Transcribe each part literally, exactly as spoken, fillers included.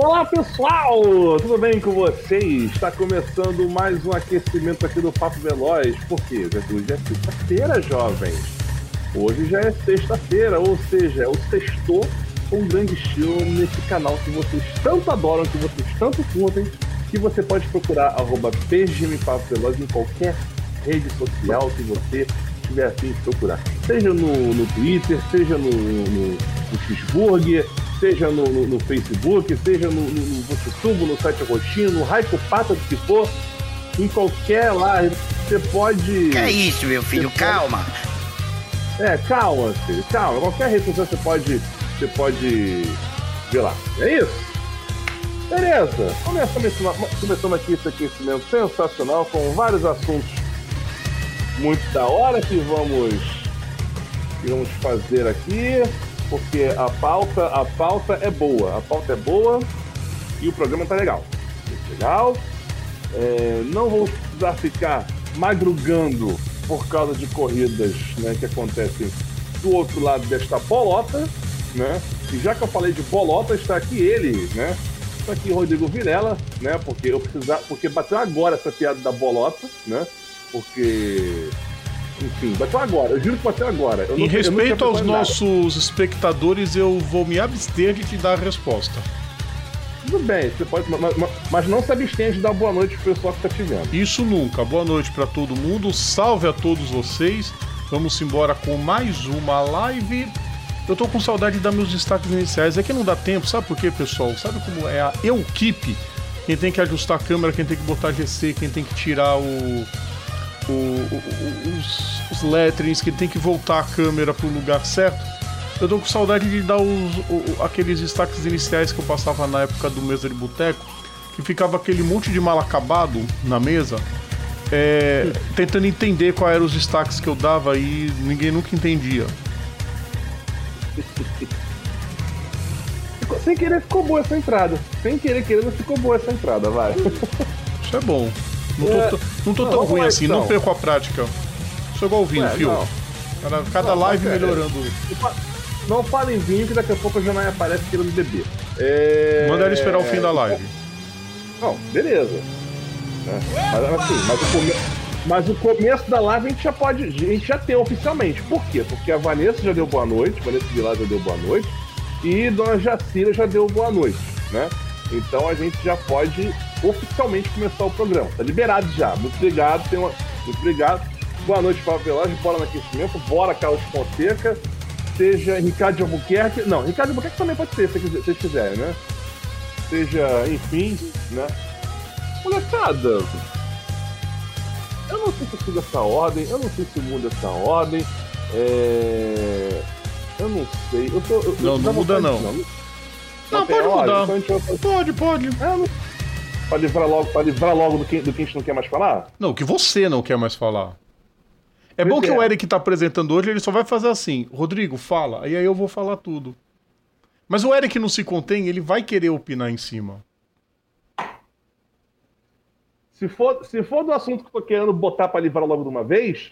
Olá pessoal, tudo bem com vocês? Está começando mais um aquecimento aqui do Papo Veloz. Por quê? Hoje é sexta-feira, jovens. Hoje já é sexta-feira, ou seja, é o sextou com um grande estilo nesse canal que vocês tanto adoram, que vocês tanto curtem, que você pode procurar arroba P G M Papo Veloz em qualquer rede social que você tiver afim de procurar. Seja no, no Twitter, seja no, no, no Xburger, seja no, no, no Facebook, seja no, no, no YouTube, no site Roxinho, no Raico Pata, que for, em qualquer lá, você pode... Que é isso, meu filho? Você calma. Pode... É, calma, filho, calma. Qualquer rede social você pode, você pode ver lá. É isso? Beleza. Começamos, começamos aqui esse aquecimento sensacional com vários assuntos muito da hora que vamos, que vamos fazer aqui. Porque a pauta, a pauta é boa, a pauta é boa e o programa tá legal. Muito legal. É, não vou precisar ficar madrugando por causa de corridas, né, que acontecem do outro lado desta bolota, né? E já que eu falei de bolota, está aqui ele, né? Está aqui o Rodrigo Vilela, né? Porque eu precisar, porque bateu agora essa piada da bolota, né? Porque enfim, bateu agora, eu juro que bateu agora. Eu em não, respeito eu aos nossos espectadores, eu vou me abster de te dar a resposta. Tudo bem, você pode, mas, mas não se abstenha de dar boa noite pro pessoal que tá te vendo. Isso nunca. Boa noite pra todo mundo, salve a todos vocês. Vamos embora com mais uma live. Eu tô com saudade de dar meus destaques iniciais. É que não dá tempo, sabe por quê, pessoal? Sabe como é a equipe? Quem tem que ajustar a câmera, quem tem que botar G C, quem tem que tirar o... O, o, os, os letterings, que tem que voltar a câmera pro lugar certo. Eu tô com saudade de dar os, o, aqueles destaques iniciais que eu passava na época do Mesa de Boteco, que ficava aquele monte de mal acabado na mesa, é, tentando entender quais eram os destaques que eu dava e ninguém nunca entendia. Sem querer ficou boa essa entrada. Sem querer querendo ficou boa essa entrada, vai. Isso é bom. Não tô, é, não tô não, tão ruim lá, assim, então. não perco a prática. Só igual o vinho, fio. Cada, cada não, live melhorando. Não fala em vinho que daqui a pouco a Janaia aparece querendo beber. É... Manda ela esperar o fim da live. Não, beleza. Né? Mas assim, mas o, come... mas o começo da live a gente já pode. A gente já tem oficialmente. Por quê? Porque a Vanessa já deu boa noite, a Vanessa Vilar já deu boa noite, e Dona Jacira já deu boa noite, né? Então a gente já pode oficialmente começar o programa. Tá liberado já. Muito obrigado. Tem uma... Muito obrigado. Boa noite, Papo Veloz. Bora no aquecimento. Bora, Carlos Fonseca. Seja Ricardo de Albuquerque. Não, Ricardo de Albuquerque também pode ser, se vocês quiserem, né? Seja, enfim, né? Molecada, eu não sei se eu sigo essa ordem. Eu não sei se muda essa ordem. É... Eu não sei. Eu tô, eu, não, eu não muda não. não. Não, não pode mudar. Então vai... Pode, pode. É, não... Pra livrar logo, pra livrar logo do, que, do que a gente não quer mais falar? Não, que você não quer mais falar. É bom que o Eric tá apresentando hoje, ele só vai fazer assim, Rodrigo, fala, e aí eu vou falar tudo. Mas o Eric não se contém, ele vai querer opinar em cima. Se for, se for do assunto que eu tô querendo botar pra livrar logo de uma vez...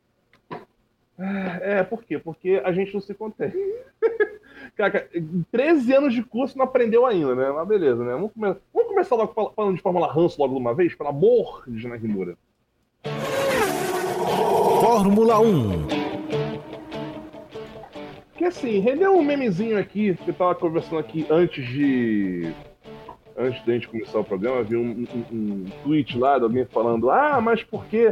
É, por quê? Porque a gente não se contém. Cara, treze anos de curso não aprendeu ainda, né? Mas beleza, né? Vamos, come... Vamos começar logo falando de Fórmula Ranço logo de uma vez, pelo amor de Jana Rimura. Fórmula um. Que assim, rendeu um memezinho aqui, que eu tava conversando aqui antes de... Antes da gente começar o programa, vi um, um, um tweet lá de alguém falando, ah, mas por que...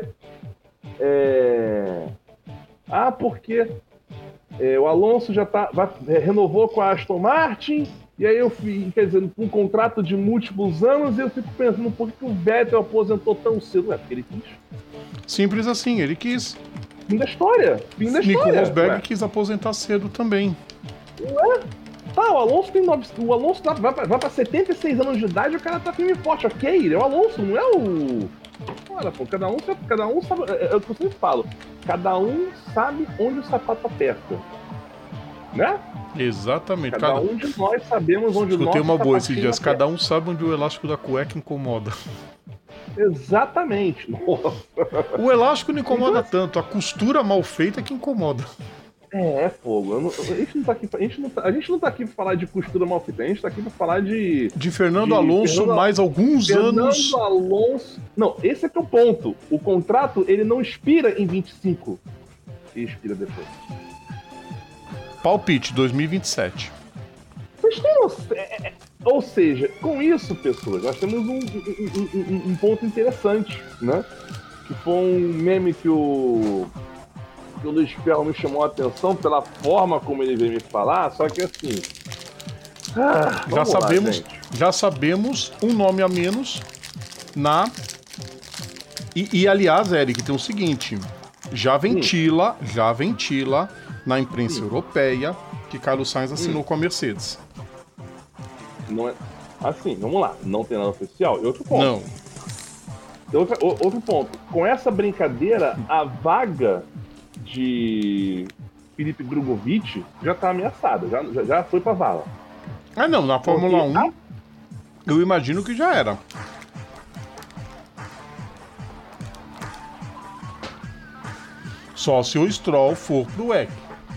É... Ah, porque é, o Alonso já tá, vai, é, renovou com a Aston Martin, e aí eu fui, quer dizer, um contrato de múltiplos anos, e eu fico pensando, por que o Vettel aposentou tão cedo? É porque ele quis. Simples assim, ele quis. Fim da história. Fim da Nico história. Rosberg ué. quis aposentar cedo também. Ué? Tá, o Alonso tem nove, o Alonso tá, vai, vai pra setenta e seis anos de idade e o cara tá firme e forte, ok? Ele é o Alonso, não é o... Olha, pô, cada um, cada um sabe, é, é o que eu sempre falo, cada um sabe onde o sapato aperta, né? Exatamente. Cada, cada um de nós sabemos onde o nosso Escutei uma boa esses dias, aperta. cada um sabe onde o elástico da cueca incomoda. Exatamente. Nossa. O elástico não incomoda tanto, a costura mal feita é que incomoda. É, é fogo. Eu não- a, gente não tá aqui, pra- a, gente não tá, a gente não tá aqui pra falar de costura mal feita, a gente tá aqui pra falar de. De Fernando de Alonso, Fernando- mais alguns Fernando anos. Alonso. Não, esse é que é o ponto. O contrato, ele não expira em vinte e cinco. Ele expira depois. Palpite, dois mil e vinte e sete. Vocês têm noção? é, é, Ou seja, com isso, pessoas, nós temos um, um- um- um- um ponto interessante, né? Que foi um meme que o, que o Luiz Ferro me chamou a atenção pela forma como ele veio me falar, só que assim. ah, Já vamos lá, sabemos, gente. já sabemos um nome a menos na. E, e, aliás, Eric, tem o seguinte: já ventila, já ventila na imprensa europeia que Carlos Sainz assinou com a Mercedes. Não é. Assim, vamos lá. Não tem nada oficial. E outro ponto. Não. Outra- o- outro ponto. Com essa brincadeira, a vaga de Felipe Drogovic já tá ameaçada. Já, já, já foi pra vala. Ah, não, na Fórmula Porque um, eu imagino que já era. Só se o Stroll for pro W E C.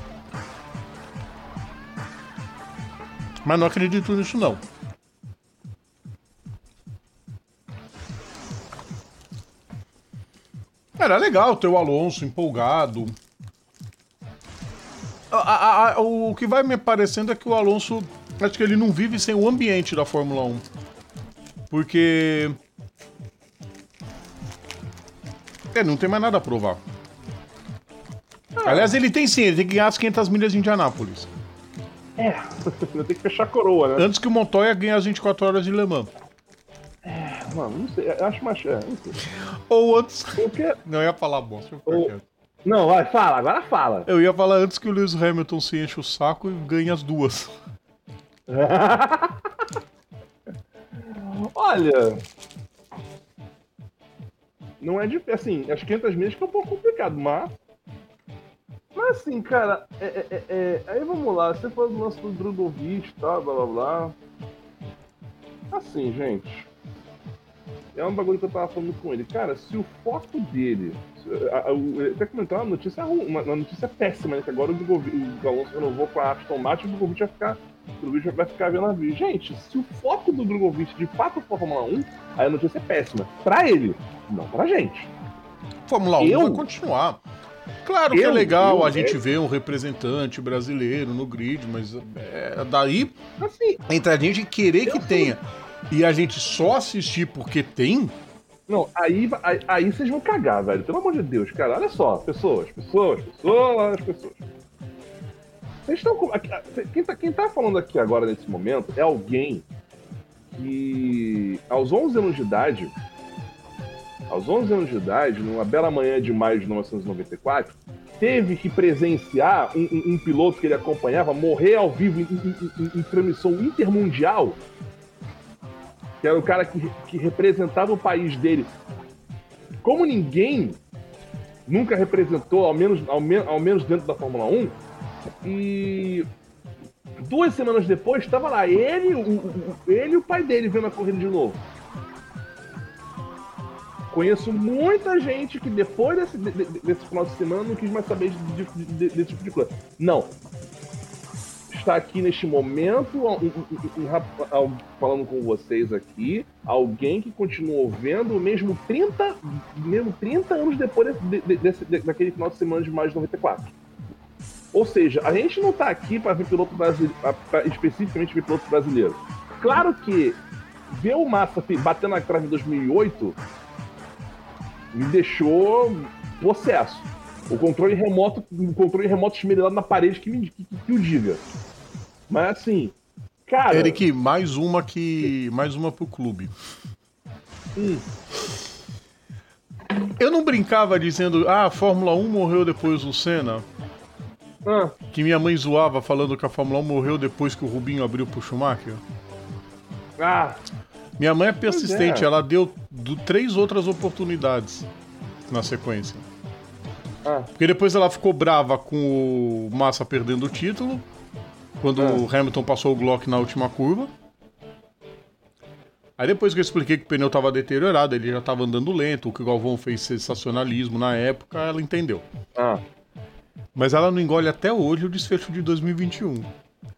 Mas não acredito nisso, não. Era legal ter o Alonso empolgado. A- a- a- o que vai me parecendo é que o Alonso, acho que ele não vive sem o ambiente da Fórmula um. Porque... ele não tem mais nada a provar. Aliás, ele tem sim, ele tem que ganhar as quinhentas milhas de Indianápolis. É, eu tenho que fechar a coroa, né? Antes que o Montoya ganhe as vinte e quatro horas de Le Mans. Mano, não sei. Eu acho mais. É, não sei. Ou antes... Porque. Não, eu ia falar bom, deixa eu ficar Ou- quieto. Não, vai, fala, agora fala. Eu ia falar antes que o Lewis Hamilton se enche o saco e ganhe as duas. Olha. Não é difícil. Assim, as quinhentas milhas que é um pouco complicado, mas. Mas assim, cara, é, é- é- é- aí vamos lá. Você falou do lance do Drogovic e tal, blá blá blá. Assim, gente. É um bagulho que eu tava falando com ele. Cara, se o foco dele. se- a- a- o- Ele até comentou uma notícia, ruim, uma, uma notícia péssima, né? Que agora o, Drogovic, o Alonso renovou com a Aston Martin e o Drogovic vai ficar. O Drogovic vai ficar vendo a vida. Gente, se o foco do Drogovic de fato for Fórmula um, aí a notícia é péssima. Pra ele, não pra gente. Fórmula um Eu? vai continuar. Claro que é Eu? legal Eu? a gente É? ver um representante brasileiro no grid, mas é, daí Assim, entre a gente querer que Eu tenha e a gente só assistir porque tem, não, aí, aí, aí vocês vão cagar, velho. Pelo amor de Deus, cara. Olha só, pessoas, pessoas, pessoas, pessoas. Vocês estão. com- aqui- Quem tá, quem tá falando aqui agora nesse momento é alguém que, aos onze anos de idade, aos onze anos de idade, numa bela manhã de maio de mil novecentos e noventa e quatro, teve que presenciar um, um- um piloto que ele acompanhava morrer ao vivo em, em- em- em transmissão intermundial, que era o cara que, que representava o país dele como ninguém nunca representou, ao menos, ao, men- ao menos dentro da Fórmula um. E duas semanas depois estava lá ele, o, o- ele e o pai dele vendo a corrida de novo. Conheço muita gente que depois desse, de- de- desse final de semana não quis mais saber de- de- de- desse tipo de coisa. Não. Está aqui neste momento, um- um- um- um rap- al- falando com vocês aqui, alguém que continuou vendo mesmo trinta, mesmo trinta anos depois de- de- desse, de- daquele final de semana de maio de noventa e quatro. Ou seja, a gente não está aqui para ver piloto brasileiro, para especificamente ver piloto brasileiro. Claro que ver o Massa fi- batendo na trave em dois mil e oito me deixou possesso. O controle remoto, o controle remoto esmerilhado na parede que, me, que, que o diga. Mas assim, cara. Eric, mais uma que. Mais uma pro clube. Hum. Eu não brincava dizendo, ah, a Fórmula um morreu depois do Senna. Ah, Que minha mãe zoava falando que a Fórmula um morreu depois que o Rubinho abriu pro Schumacher. ah, Minha mãe é persistente, é. ela deu do, três outras oportunidades na sequência. ah. Porque depois ela ficou brava com o Massa perdendo o título, quando Ah. o Hamilton passou o Glock na última curva. Aí depois que eu expliquei que o pneu estava deteriorado, ele já estava andando lento, o que o Galvão fez sensacionalismo na época, ela entendeu. Ah. Mas ela não engole até hoje o desfecho de dois mil e vinte e um.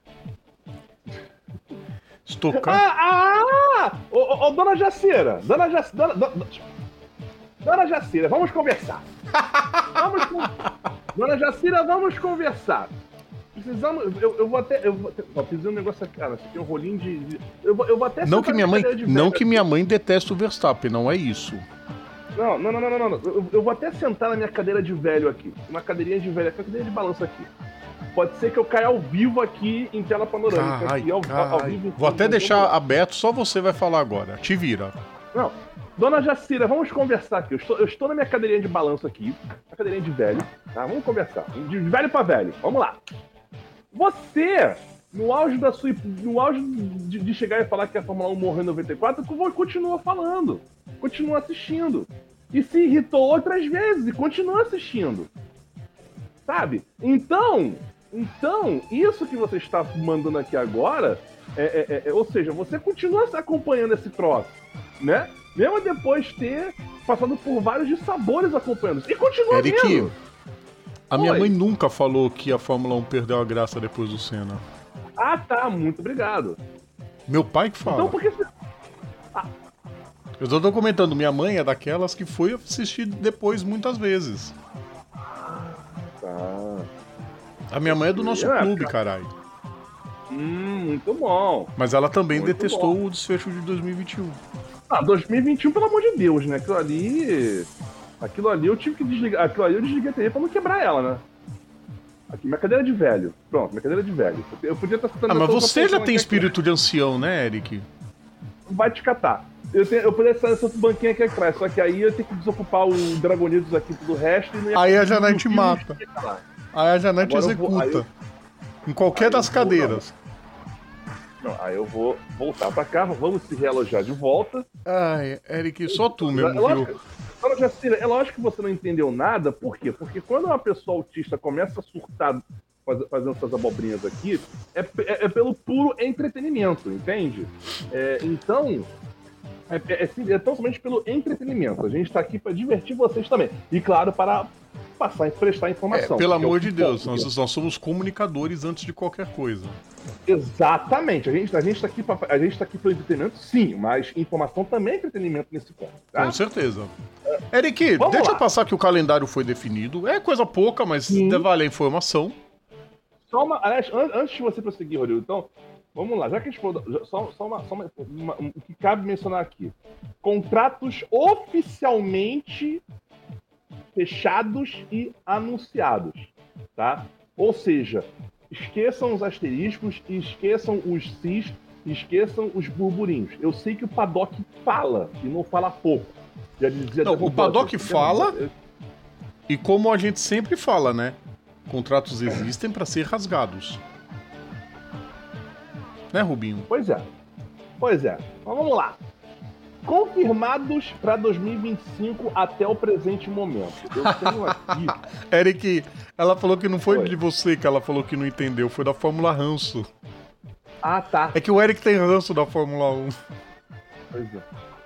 Estocar... Ah, ah! Ô, ô, ô, dona Jacira, dona Jacira, dona, dona, dona Jacira, vamos conversar. Vamos con... Dona Jacira, vamos conversar. Precisamos, eu, eu vou até, eu vou, ó, fiz um negócio aqui, cara, tem um rolinho de, de eu, vou, eu vou até... Não que minha mãe, não que minha mãe deteste o Verstappen, não é isso. Não, não, não, não, não, não. Eu, eu vou até sentar na minha cadeira de velho aqui, uma cadeirinha de velho, uma cadeirinha de balanço aqui. Pode ser que eu caia ao vivo aqui em tela panorâmica. Carai, aqui, ao, ao vivo, vou até deixar aberto, só você vai falar agora. Te vira. Não. Dona Jacira, vamos conversar aqui. Eu estou, eu estou na minha cadeirinha de balanço aqui, na cadeirinha de velho, tá? Vamos conversar. De velho pra velho. Vamos lá. Você, no auge da sua. No auge de, de chegar e falar que a Fórmula um morreu em noventa e quatro, continua falando. Continua assistindo. E se irritou outras vezes e continua assistindo. Sabe? Então. Então, isso que você está mandando aqui agora, é, é, é, ou seja, você continua acompanhando esse troço, né? Mesmo depois de ter passado por vários dissabores acompanhando. E continua Eric, vendo. A minha Oi. mãe nunca falou que a Fórmula um perdeu a graça depois do Senna. Ah, tá. Muito obrigado. Meu pai que fala. Então, por que você... Eu tô documentando, minha mãe é daquelas que foi assistir depois muitas vezes. Tá. A minha mãe é do nosso É, clube, cara. caralho. Hum, muito bom. Mas ela também Muito detestou bom. o desfecho de dois mil e vinte e um. Ah, dois mil e vinte e um, pelo amor de Deus, né? Aquilo ali... Aquilo ali eu tive que desligar... Aquilo ali eu desliguei a T V pra não quebrar ela, né? Aqui, minha cadeira de velho. Pronto, minha cadeira de velho. Eu podia estar citando... Ah, mas essa outra você já pessoa tem aqui. espírito de ancião, né, Eric? Vai te catar. Eu, tenho, eu poderia estar nessa banquinha aqui atrás, só que aí eu tenho que desocupar o Dragonidos aqui do resto e não ia Aí a conseguir Janete o filme mata. de lá. Aí a Janete Agora eu vou- executa. aí Em qualquer aí das eu vou, cadeiras. Não, aí eu vou voltar pra cá, vamos se realojar de volta. Ai, Eric, só tu mesmo, É viu? lógico, Dona Jacira, é lógico que você não entendeu nada, por quê? Porque quando uma pessoa autista começa a surtar faz- fazendo essas abobrinhas aqui, é, pe- é- é pelo puro entretenimento, entende? É, então, é, é, é, sim- é tão somente pelo entretenimento. A gente tá aqui pra divertir vocês também. E claro, para passar e prestar É, informação. pelo que é o amor de que Deus, importa. nós, nós somos comunicadores antes de qualquer coisa. Exatamente. A gente, a gente tá aqui pra, a gente tá aqui pelo entretenimento, sim, mas informação também é entretenimento nesse ponto, tá? Com certeza. Eric, Vamos deixa lá. eu passar que o calendário foi definido. É coisa pouca, mas Sim. vale a informação. Só uma, aliás, an- antes de você prosseguir, Rodrigo, então, vamos lá, já que a gente falou, já- só, só, uma, só uma, uma- um- o que cabe mencionar aqui. Contratos oficialmente fechados e anunciados, tá? Ou seja, esqueçam os asteriscos, esqueçam os cis, esqueçam os burburinhos. Eu sei que o Paddock fala, e não fala pouco. Já dizia Não, até o Paddock eu- fala- eu- E como a gente sempre fala, né? Contratos existem para ser rasgados. Né, Rubinho? Pois é. Pois é. Então vamos lá. Confirmados para dois mil e vinte e cinco até o presente momento. Eu tenho aqui. Eric, ela falou que não foi Oi. de você que ela falou que não entendeu, foi da Fórmula Ranço. Ah, tá. É que o Eric tem ranço da Fórmula um. Pois é.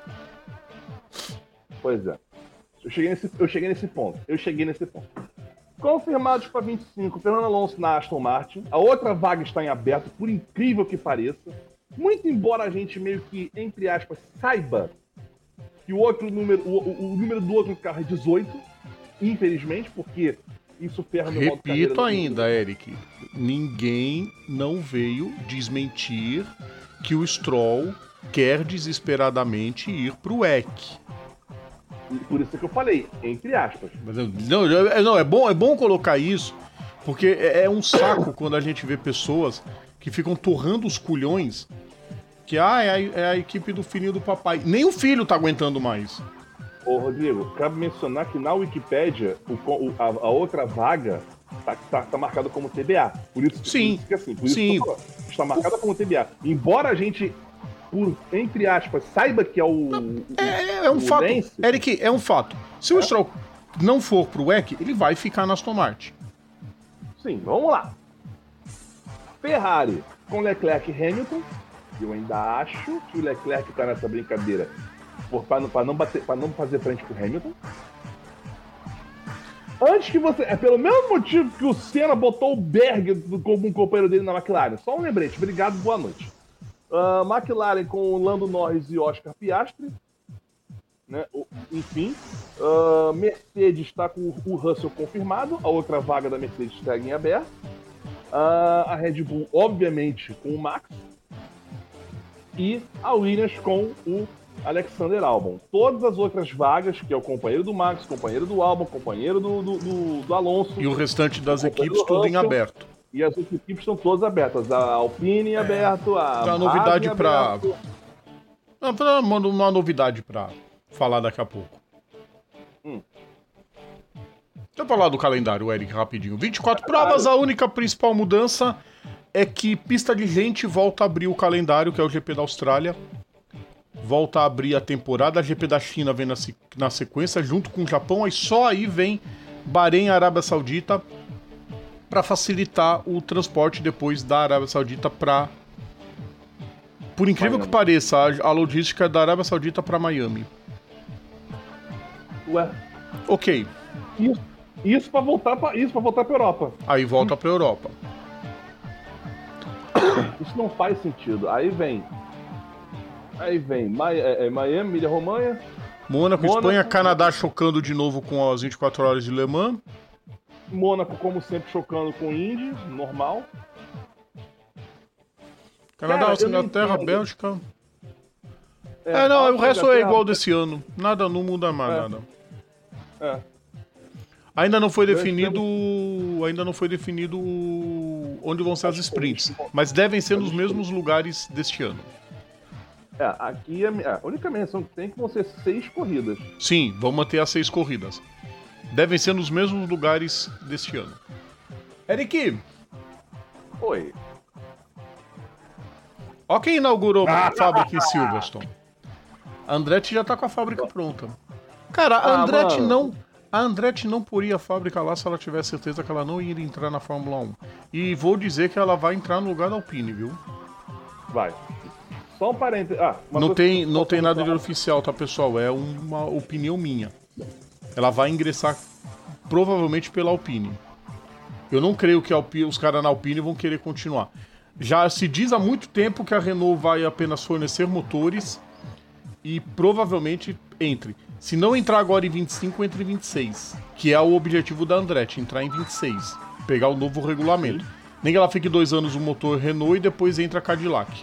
Pois é. Eu cheguei nesse, eu cheguei nesse ponto. Eu cheguei nesse ponto. Confirmados para vinte e cinco, Fernando Alonso na Aston Martin. A outra vaga está em aberto, por incrível que pareça. Muito embora a gente meio que, entre aspas, saiba que o outro número, o, o- o número do outro carro é dezoito, infelizmente, porque isso ferra meu modo carreira Repito do- ainda, Eric, ninguém não veio desmentir que o Stroll quer desesperadamente ir pro W E C. Por isso que eu falei, entre aspas. Mas eu- Não, eu- não, é bom, é bom colocar isso, porque é, é um saco quando a gente vê pessoas que ficam torrando os culhões que ah, é, a, é a equipe do filhinho do papai. Nem o filho tá aguentando mais. Ô, Rodrigo, cabe mencionar que na Wikipédia, o co- o- a, a outra vaga tá, tá, tá marcada como T B A. Por isso, Sim, por isso que assim, por isso sim. que eu tô falando. Está marcada como T B A. Embora a gente, por, entre aspas, saiba que é o. o- É, é um o fato. Lance, Eric, é um fato. Se o Stroll não for pro W E C, ele vai ficar na Aston Martin. Sim, vamos lá. Ferrari com Leclerc e Hamilton. Eu ainda acho que o Leclerc tá nessa brincadeira para não, pra não, bater, pra não fazer frente com o Hamilton. Antes que você. É pelo mesmo motivo que o Senna botou o Berg como um companheiro dele na McLaren. Só um lembrete. Obrigado, boa noite. Uh, McLaren com o Lando Norris e Oscar Piastri. Né? Enfim. Uh, Mercedes está com o Russell confirmado. A outra vaga da Mercedes segue em aberto. Uh, a Red Bull, obviamente, com o Max. E a Williams com o Alexander Albon. Todas as outras vagas, que é o companheiro do Max, companheiro do Albon, companheiro do, do, do, do Alonso. E o restante das equipes tudo Russell, em aberto. E as outras equipes estão todas abertas. A Alpine em é. aberto, a Tem uma novidade para uma, uma novidade para falar daqui a pouco. Hum. Deixa eu falar do calendário, Eric, rapidinho. vinte e quatro provas, a única principal mudança é que pista de gente volta a abrir o calendário, que é o G P da Austrália. Volta a abrir a temporada, a G P da China vem na, na sequência, junto com o Japão, aí só aí vem Bahrein e Arábia Saudita para facilitar o transporte depois da Arábia Saudita para... Por incrível Miami. que pareça, a, a logística é da Arábia Saudita para Miami. Ué? Ok. Isso, isso para voltar para isso para voltar para Europa. Aí volta hum. para Europa. Isso não faz sentido. Aí vem Aí vem Miami, Emília-Romanha, Mônaco, Espanha, Canadá chocando de novo com as vinte e quatro horas de Le Mans. Mônaco, como sempre, chocando com Indy, normal. Canadá, Cara, Inglaterra, Bélgica. É, é não, o resto é igual desse ano. Nada, não muda mais é. nada. É. Ainda não foi definido. Ainda não foi definido onde vão ser as sprints. Mas devem ser nos mesmos lugares deste ano. É, aqui a única menção que tem é que vão ser seis corridas. Sim, vão manter as seis corridas. Devem ser nos mesmos lugares deste ano. Eric! Oi. Ó quem inaugurou a fábrica em Silverstone. A Andretti já tá com a fábrica pronta. Cara, a Andretti ah, não... A Andretti não poria a fábrica lá se ela tivesse certeza que ela não iria entrar na Fórmula um. E vou dizer que ela vai entrar no lugar da Alpine, viu? Vai. Só um parênteses. Ah, não tem, não tem nada de oficial, tá, pessoal? É uma opinião minha. Ela vai ingressar provavelmente pela Alpine. Eu não creio que a Alpine, os caras na Alpine vão querer continuar. Já se diz há muito tempo que a Renault vai apenas fornecer motores e provavelmente entre. Se não entrar agora em vinte e cinco, entre em vinte e seis. Que é o objetivo da Andretti, entrar em vinte e seis. Pegar o novo regulamento. Sim. Nem que ela fique dois anos no motor Renault e depois entra a Cadillac.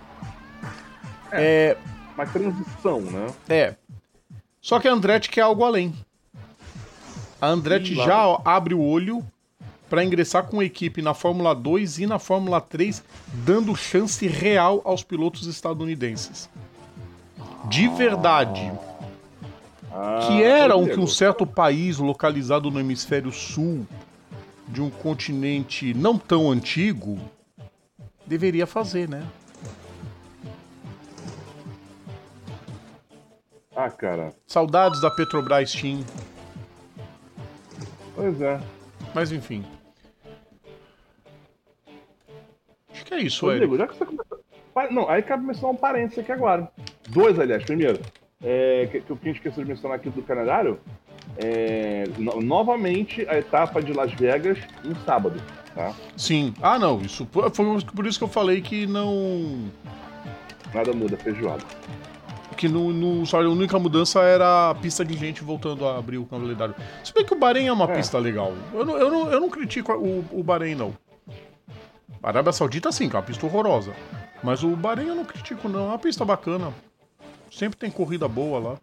É, é, uma transição, né? É. Só que a Andretti quer algo além. A Andretti Sim, já ó, abre o olho para ingressar com a equipe na Fórmula dois e na Fórmula três, dando chance real aos pilotos estadunidenses. De verdade. Ah, que era um que um certo país localizado no hemisfério sul de um continente não tão antigo deveria fazer, né? Ah, cara. Saudades da Petrobras Team. Pois é. Mas enfim. Acho que é isso, Rodrigo, já que você começou... Não, aí cabe mencionar um parênteses aqui agora. Dois, aliás. Primeiro, é, que, que eu esqueci de mencionar aqui do calendário. É, no, novamente, a etapa de Las Vegas em sábado, tá? Sim. Ah, não. Isso foi por isso que eu falei que não... Nada muda, feijoada. Que no, no, só a única mudança era a pista de gente voltando a abrir o calendário. Se bem que o Bahrein é uma é. pista legal. Eu não, eu não, eu não critico o, o Bahrein, não. A Arábia Saudita, sim, que é uma pista horrorosa. Mas o Bahrein eu não critico, não. É uma pista bacana. Sempre tem corrida boa lá.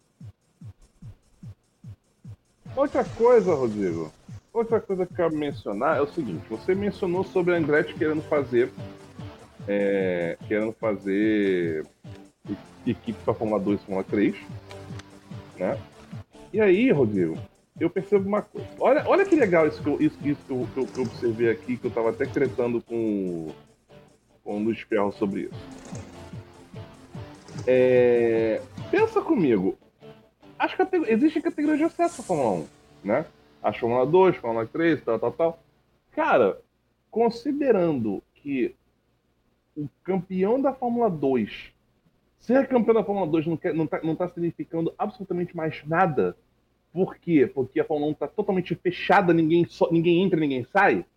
Outra coisa, Rodrigo. Outra coisa que eu quero mencionar é o seguinte. Você mencionou sobre a Andretti querendo fazer... É, querendo fazer... equipe para Fórmula dois e Fórmula três, né? E aí, Rodrigo, eu percebo uma coisa. Olha, olha que legal isso que eu, isso, isso que eu, que eu, que eu observei aqui, que eu estava até tretando com, com o Luiz Ferro sobre isso. É, pensa comigo. As categ- existem categorias de acesso à Fórmula um, né? As Fórmula dois, Fórmula três, tal, tal, tal. Cara, considerando que o campeão da Fórmula dois ser campeão da Fórmula dois não, quer, não, tá, não tá significando absolutamente mais nada, Por quê? Porque a Fórmula um está totalmente fechada, ninguém, só, ninguém entra, ninguém sai.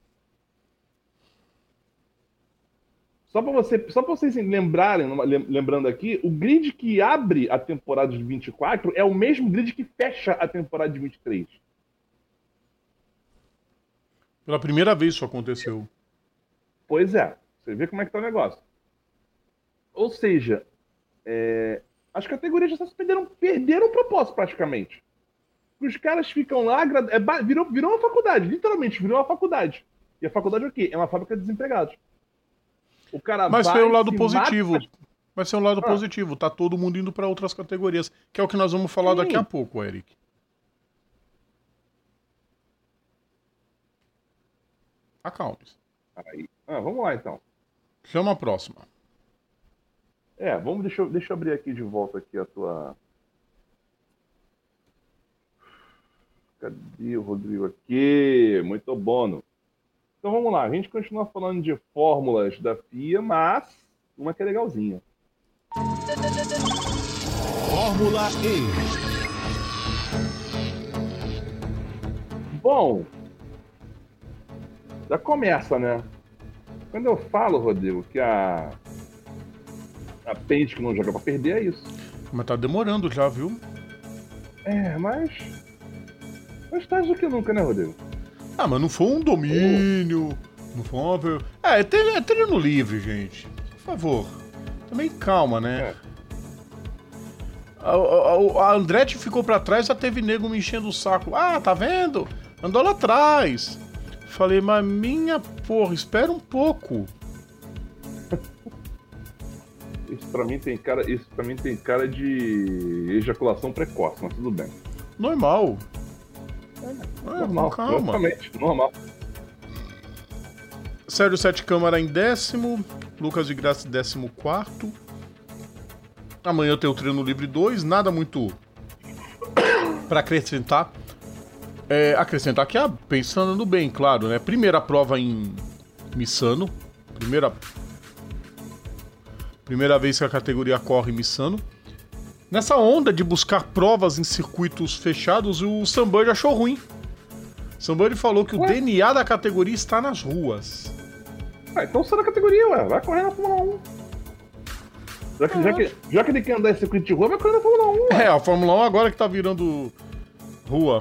Só para você, só para vocês lembrarem, lembrando aqui, o grid que abre a temporada de vinte e quatro é o mesmo grid que fecha a temporada de vinte e três. Pela primeira vez isso aconteceu. Pois é. Você vê como é que tá o negócio. Ou seja, é, as categorias já se perderam, perderam o propósito praticamente. Os caras ficam lá, é, virou, virou uma faculdade, literalmente virou uma faculdade. E a faculdade é o quê? É uma fábrica de desempregados. O cara Mas vai, foi o lado se positivo. mata... Vai ser um lado ah. positivo. Tá todo mundo indo para outras categorias. Que é o que nós vamos falar Sim. daqui a pouco, Eric. Acalme-se. Aí. Ah, vamos lá então. Chama a próxima. É, vamos, deixa eu, deixa eu abrir aqui de volta aqui a tua... Cadê o Rodrigo aqui? Muito bom. Então vamos lá, a gente continua falando de fórmulas da F I A, mas uma que é legalzinha. Fórmula E. Bom, já começa, né? Quando eu falo, Rodrigo, que a a Penske não joga pra perder, é isso. Mas tá demorando já, viu? É, mas... mais tarde do que nunca, né, Rodrigo? Ah, mas não foi um domínio, não foi uma... É, é treino, é treino livre, gente. Por favor. Também calma, né? É. A, a, a Andretti ficou pra trás, já teve nego me enchendo o saco. Ah, tá vendo? Andou lá atrás. Falei, mas minha porra, espera um pouco. Isso pra mim tem cara, isso pra mim tem cara de ejaculação precoce, mas tudo bem. Normal. É, normal, calma. Exatamente, normal. Sérgio Sete Câmara em décimo, Lucas de Graça em décimo quarto. Amanhã eu tenho o treino livre dois, nada muito pra acrescentar. É, acrescentar que, ah, pensando bem, claro, né? Primeira prova em Misano, primeira primeira vez que a categoria corre em Misano. Nessa onda de buscar provas em circuitos fechados, o Sunbird achou ruim. O Sunbird falou que o ué? D N A da categoria está nas ruas. Ah, então sai da categoria, ué. Vai correr na Fórmula um. Já que, já, que, já que ele quer andar em circuito de rua, vai correr na Fórmula um. Ué. É, a Fórmula um agora que tá virando rua.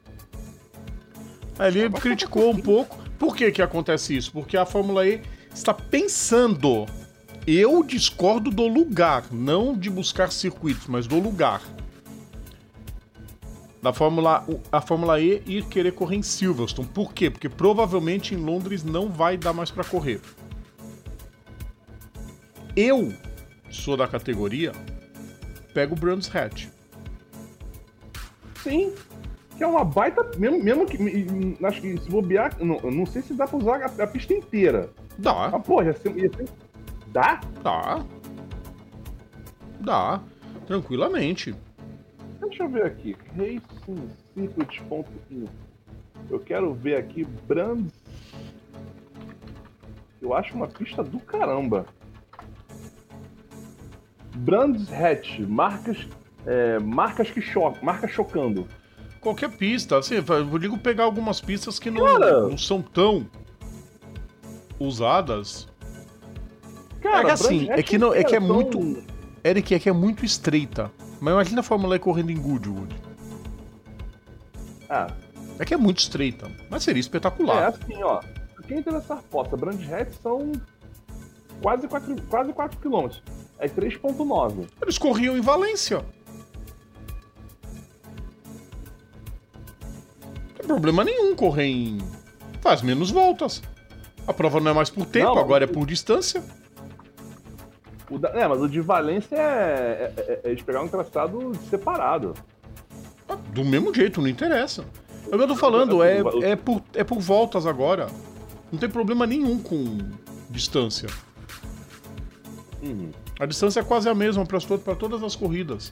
Aí ele criticou um pouco. Por que que acontece isso? Porque a Fórmula E está pensando... Eu discordo do lugar, não de buscar circuitos, mas do lugar. Da Fórmula, a Fórmula E ir querer correr em Silverstone. Por quê? Porque provavelmente em Londres não vai dar mais para correr. Eu sou da categoria, pego o Brands Hatch. Sim, que é uma baita, mesmo, mesmo que, acho que se bobear, não, não sei se dá para usar a, a pista inteira. Dá. Ah, pô, ia ser, ia ser... Dá? Dá. Dá. Tranquilamente. Deixa eu ver aqui. Racing Circuit ponto info. Eu quero ver aqui Brands. Eu acho uma pista do caramba. Brands Hatch. Marcas, é, marcas que chocam. Marcas chocando. Qualquer pista. Assim, eu digo pegar algumas pistas que não, não são tão usadas. Cara, é que assim, é que, não, é que é muito... Eric, é que é muito estreita. Mas imagina a Fórmula E correndo em Goodwood. Ah. É que é muito estreita. Mas seria espetacular. É assim, ó. Quem interessar posta, Brands Hatch são quase quatro, quase quatro quilômetros. É três ponto nove. Eles corriam em Valência. Não tem problema nenhum correr em... Faz menos voltas. A prova não é mais por tempo, não, agora é por distância. O da, é, mas o de Valência é, é, é, é eles pegaram um traçado separado. Do mesmo jeito, não interessa. É o que eu tô falando, é, é, por, é por voltas agora. Não tem problema nenhum com distância. Uhum. A distância é quase a mesma para todas as corridas.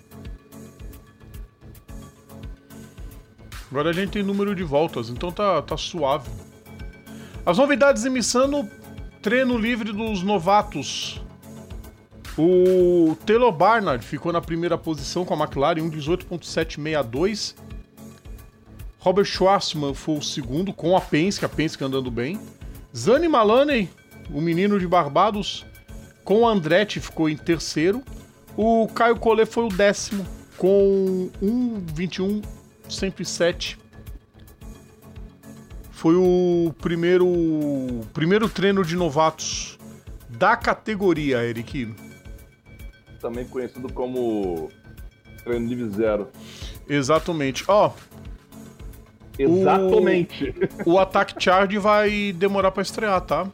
Agora a gente tem número de voltas, então tá, tá suave. As novidades em Misano, treino livre dos novatos. O Taylor Barnard ficou na primeira posição com a McLaren, um dezoito ponto setecentos e sessenta e dois. Robert Schwarzman foi o segundo, com a Penske, a Penske andando bem. Zanni Malaney, o menino de Barbados, com o Andretti ficou em terceiro. O Caio Collet foi o décimo, com um vinte e um cento e sete. Foi o primeiro, primeiro treino de novatos da categoria, Eric. Também conhecido como treino nível zero. Exatamente. Ó, Exatamente. O, o Attack Charge vai demorar pra estrear, tá?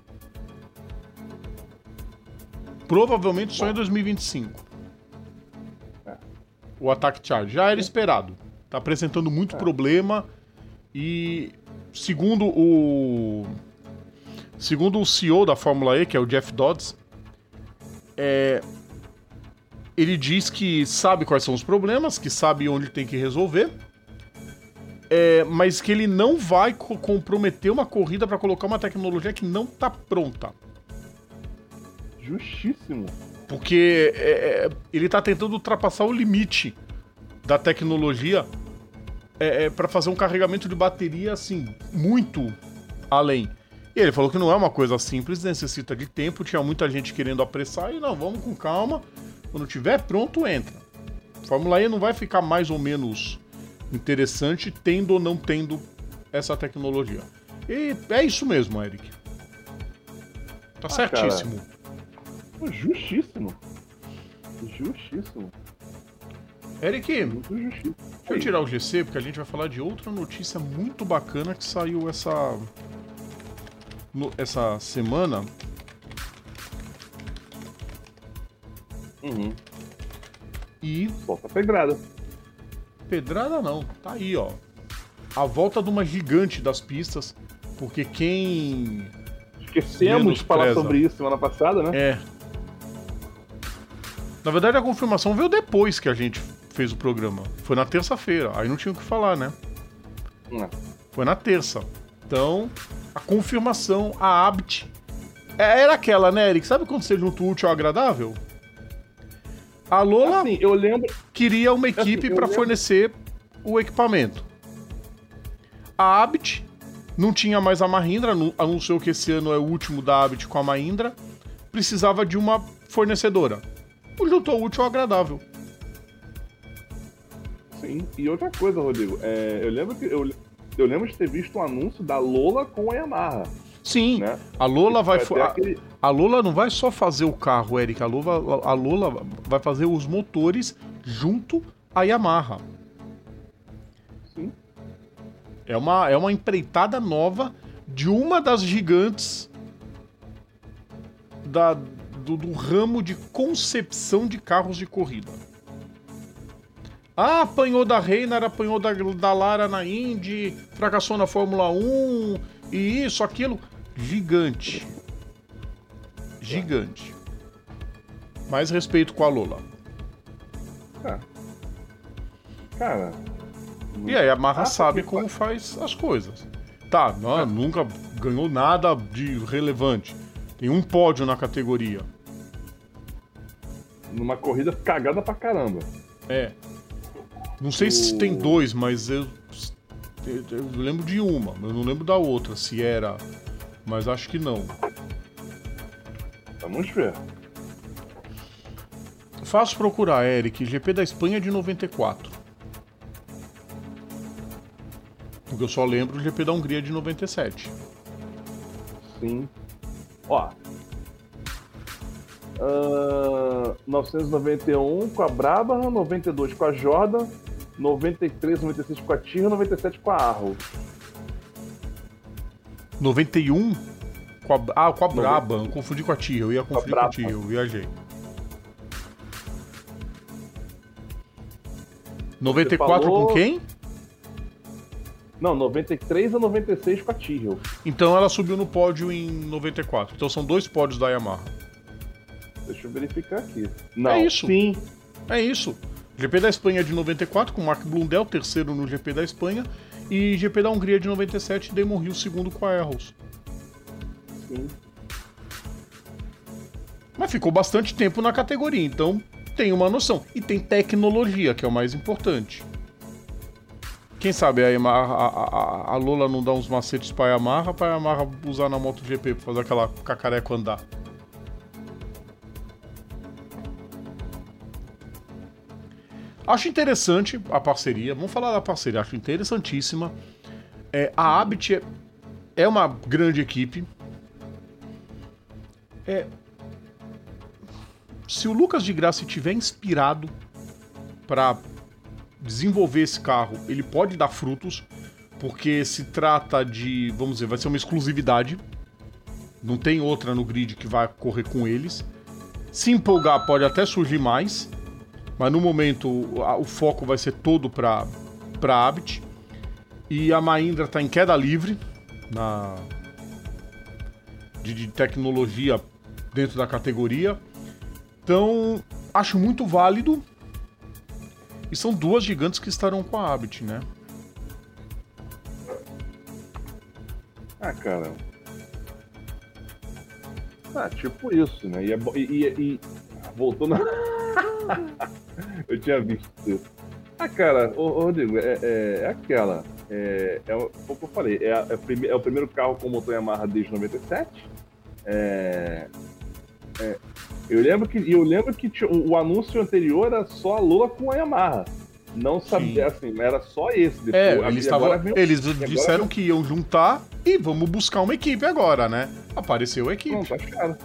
Provavelmente só em dois mil e vinte e cinco. É. O Attack Charge. Já era esperado. Tá apresentando muito É. problema e segundo o segundo o C E O da Fórmula E, que é o Jeff Dodds, é, ele diz que sabe quais são os problemas, que sabe onde tem que resolver, é, mas que ele não vai co- comprometer uma corrida para colocar uma tecnologia que não tá pronta. Justíssimo. Porque é, é, ele tá tentando ultrapassar o limite da tecnologia é, é, para fazer um carregamento de bateria, assim, muito além. E ele falou que não é uma coisa simples, necessita de tempo, tinha muita gente querendo apressar, e não, vamos com calma, quando tiver pronto, entra. Fórmula E não vai ficar mais ou menos interessante tendo ou não tendo essa tecnologia. E é isso mesmo, Eric. Tá Ah, certíssimo. Justíssimo. Justíssimo. Eric, Muito justíssimo. deixa eu tirar o G C, porque a gente vai falar de outra notícia muito bacana que saiu essa, no- essa semana. Uhum. E Solta a pedrada. pedrada não, tá aí, ó. A volta de uma gigante das pistas, porque quem Esquecemos de falar Menospreza. sobre isso semana passada, né? é... Na verdade, a confirmação veio depois que a gente fez o programa. Foi na terça-feira, aí não tinha o que falar, né? Hum. Foi na terça. Então, a confirmação, a Abt... É, era aquela, né, Eric? Sabe quando você junta o útil ao agradável? A Lola Assim, eu lembro. queria uma equipe Assim, eu para lembro- fornecer o equipamento. A Abt não tinha mais a Mahindra, anu- anunciou que esse ano é o último da Abt com a Mahindra, precisava de uma fornecedora. Juntou o útil ao agradável. Sim. E outra coisa, Rodrigo, é, eu lembro que eu, eu lembro de ter visto um anúncio da Lola com a Yamaha, Sim, né? a Lola vai... Vai fo- ter a, aquele- a Lola não vai só fazer o carro, Eric, a Lola, a Lola vai fazer os motores junto à Yamaha. Sim. É uma, é uma empreitada nova de uma das gigantes da, do, do ramo de concepção de carros de corrida. Ah, apanhou da Reynard, apanhou da, da Lara na Indy, fracassou na Fórmula um, e isso, aquilo. Gigante. Gigante. Mais respeito com a Lola. Cara. Cara. E aí a Yamaha Ah, sabe porque- como faz as coisas. Tá, não, nunca ganhou nada de relevante. Tem um pódio na categoria. Numa corrida cagada pra caramba. É. Não sei se O- tem dois, mas eu, eu, eu lembro de uma. Eu não lembro da outra, se era. Mas acho que não. Vamos ver. Fácil procurar, Eric. G P da Espanha de noventa e quatro. Porque eu só lembro o G P da Hungria de noventa e sete. Sim. Ó. Ah, novecentos e noventa e um com a Brabham, noventa e dois com a Jordan, noventa e três, noventa e seis com a Tyrrell, noventa e sete com a Arrow. noventa e um? Com a, ah, com a Noventa- Braba. Eu confundi com a Tyrrell. Eu ia confundir com a Brabham. Tyrrell. Eu viajei. noventa e quatro falou- com quem? Não, noventa e três a noventa e seis com a Tyrrell. Então ela subiu no pódio em noventa e quatro. Então são dois pódios da Yamaha. Deixa eu verificar aqui. Não, É isso. Sim. É isso. G P da Espanha de noventa e quatro com Mark Blundell, terceiro no G P da Espanha. E G P da Hungria de noventa e sete, Damon Hill, segundo com a Arrows. Sim. Mas ficou bastante tempo na categoria, então tem uma noção. E tem tecnologia, que é o mais importante. quem sabe a, Yamaha, a, a, a Lola não dá uns macetes pra Yamaha, pra Yamaha usar na MotoGP, pra fazer aquela cacareco andar. Acho interessante a parceria, vamos falar da parceria, acho interessantíssima. É, a Abit é, é uma grande equipe. É, se o Lucas de Grassi tiver inspirado para desenvolver esse carro, ele pode dar frutos, porque se trata de, vamos dizer, vai ser uma exclusividade. Não tem outra no grid que vai correr com eles. Se empolgar, pode até surgir mais, mas no momento o, o foco vai ser todo para para Abit. E a Mahindra está em queda livre na de, de tecnologia dentro da categoria. Então, acho muito válido. E são duas gigantes que estarão com a Abit, né? Ah, cara. Ah, tipo isso, né? E, é, e, e, e voltou na... Eu tinha visto isso. Ah, cara, ô, ô Rodrigo, é, é, é aquela. É, é o que eu falei, é, é, prime, é o primeiro carro com motor Yamaha desde noventa e sete. É, é, eu lembro que, eu lembro que tinha, o, o anúncio anterior era só a Lola com a Yamaha. Não sabia, assim, era só esse. Depois, é, eles, tavam, veio, eles disseram veio... que iam juntar e vamos buscar uma equipe agora, né? Apareceu a equipe. Não, tá claro.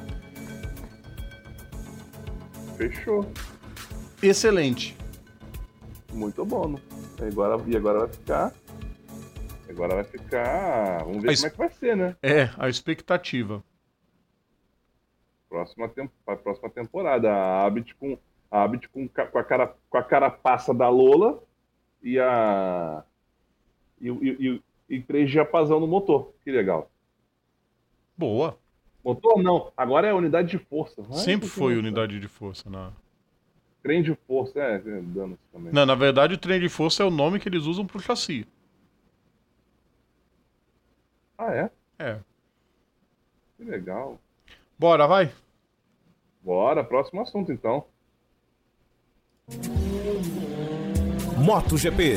Fechou. Excelente. Muito bom, né? Agora, e agora vai ficar... Agora vai ficar... Vamos ver a como es... é que vai ser, né? É, a expectativa. Próxima, temp... próxima temporada. A Abit com, a, Abit com, com, a cara... com a carapaça da Lola e a... E, e, e, e três diapasão no motor. Que legal. Boa. Motor não, agora é unidade de força. Ai, sempre foi unidade de força, né? Trem de força, é, dando também. Não, na verdade o trem de força é o nome que eles usam pro chassi. Ah, é? É. Que legal. Bora, vai? Bora, próximo assunto então. MotoGP.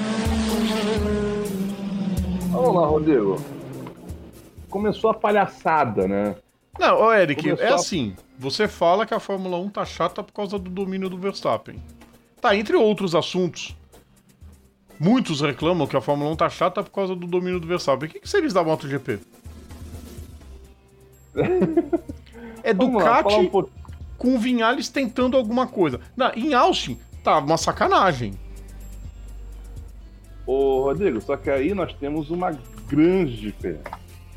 Vamos lá, Rodrigo. Começou a palhaçada, né? Não, ô Eric, Começou é a... assim, você fala que a Fórmula um tá chata por causa do domínio do Verstappen. Tá, entre outros assuntos. Muitos reclamam que a Fórmula um tá chata por causa do domínio do Verstappen. O que, que seria da MotoGP? É Ducati um com o Vinhales tentando alguma coisa. Não, em Austin, tá uma sacanagem. Ô, Rodrigo, só que aí nós temos uma grande diferença.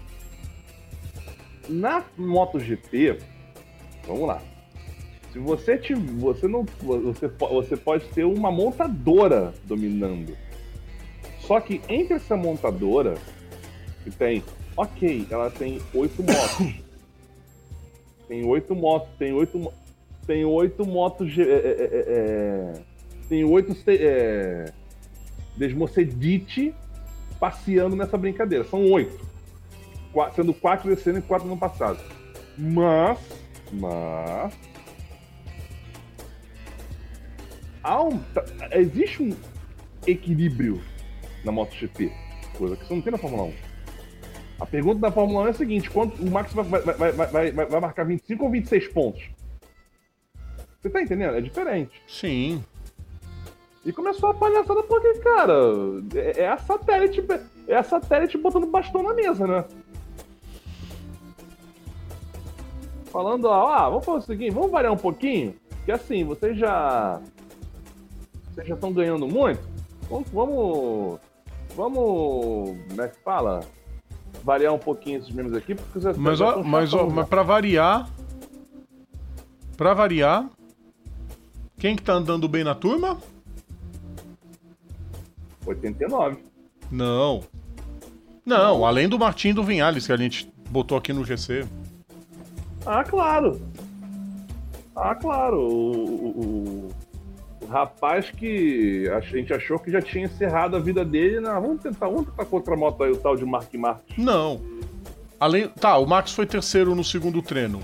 Na MotoGP, vamos lá. Se você te, você não, você, você pode ter uma montadora dominando. Só que entre essa montadora que tem, ok, ela tem oito motos. Tem oito motos, tem oito, tem oito motos, é, é, é, é, tem oito é, Desmocedite passeando nessa brincadeira. São oito. Sendo quatro descendo e quatro no passado. Mas, mas... Há um, existe um equilíbrio na MotoGP, coisa que você não tem na Fórmula um. A pergunta da Fórmula um é a seguinte: quanto, o Max vai, vai, vai, vai, vai, vai marcar vinte e cinco ou vinte e seis pontos? Você tá entendendo? É diferente. Sim. E começou a palhaçada porque, cara, é, é a satélite, é a satélite botando bastão na mesa, né? Falando, ó, ah, vamos fazer o seguinte, vamos variar um pouquinho, que assim, vocês já vocês já estão ganhando muito, vamos, vamos, vamos, como é que fala? Variar um pouquinho esses membros aqui, porque vocês mas, ó, mas, ó, mas pra variar, pra variar, quem que tá andando bem na turma? oitenta e nove. Não. Não, além do Martin do Vinhales, que a gente botou aqui no G C. Ah, claro. Ah, claro. O, o, o, o rapaz que a gente achou que já tinha encerrado a vida dele. Não, vamos tentar, vamos tentar contra a moto aí, o tal de Mark Marques. Não. Além, tá, o Max foi terceiro no segundo treino.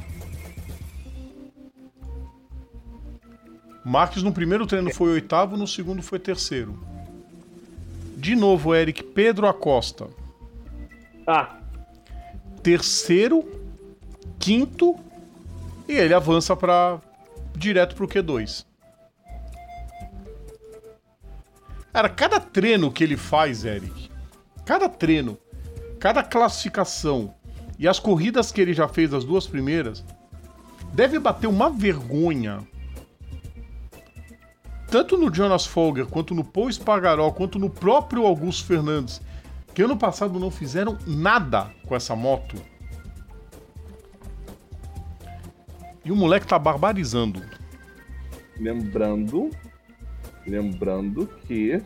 O Marques no primeiro treino foi oitavo, no segundo foi terceiro. De novo, Eric, Pedro Acosta. Ah, Terceiro, quinto, e ele avança para direto pro Q dois. Cara, cada treino que ele faz, Eric, cada treino, cada classificação e as corridas que ele já fez, as duas primeiras, deve bater uma vergonha. Tanto no Jonas Folger, quanto no Paul Espargaró, quanto no próprio Augusto Fernandes, que ano passado não fizeram nada com essa moto. E o moleque tá barbarizando. lembrando, lembrando que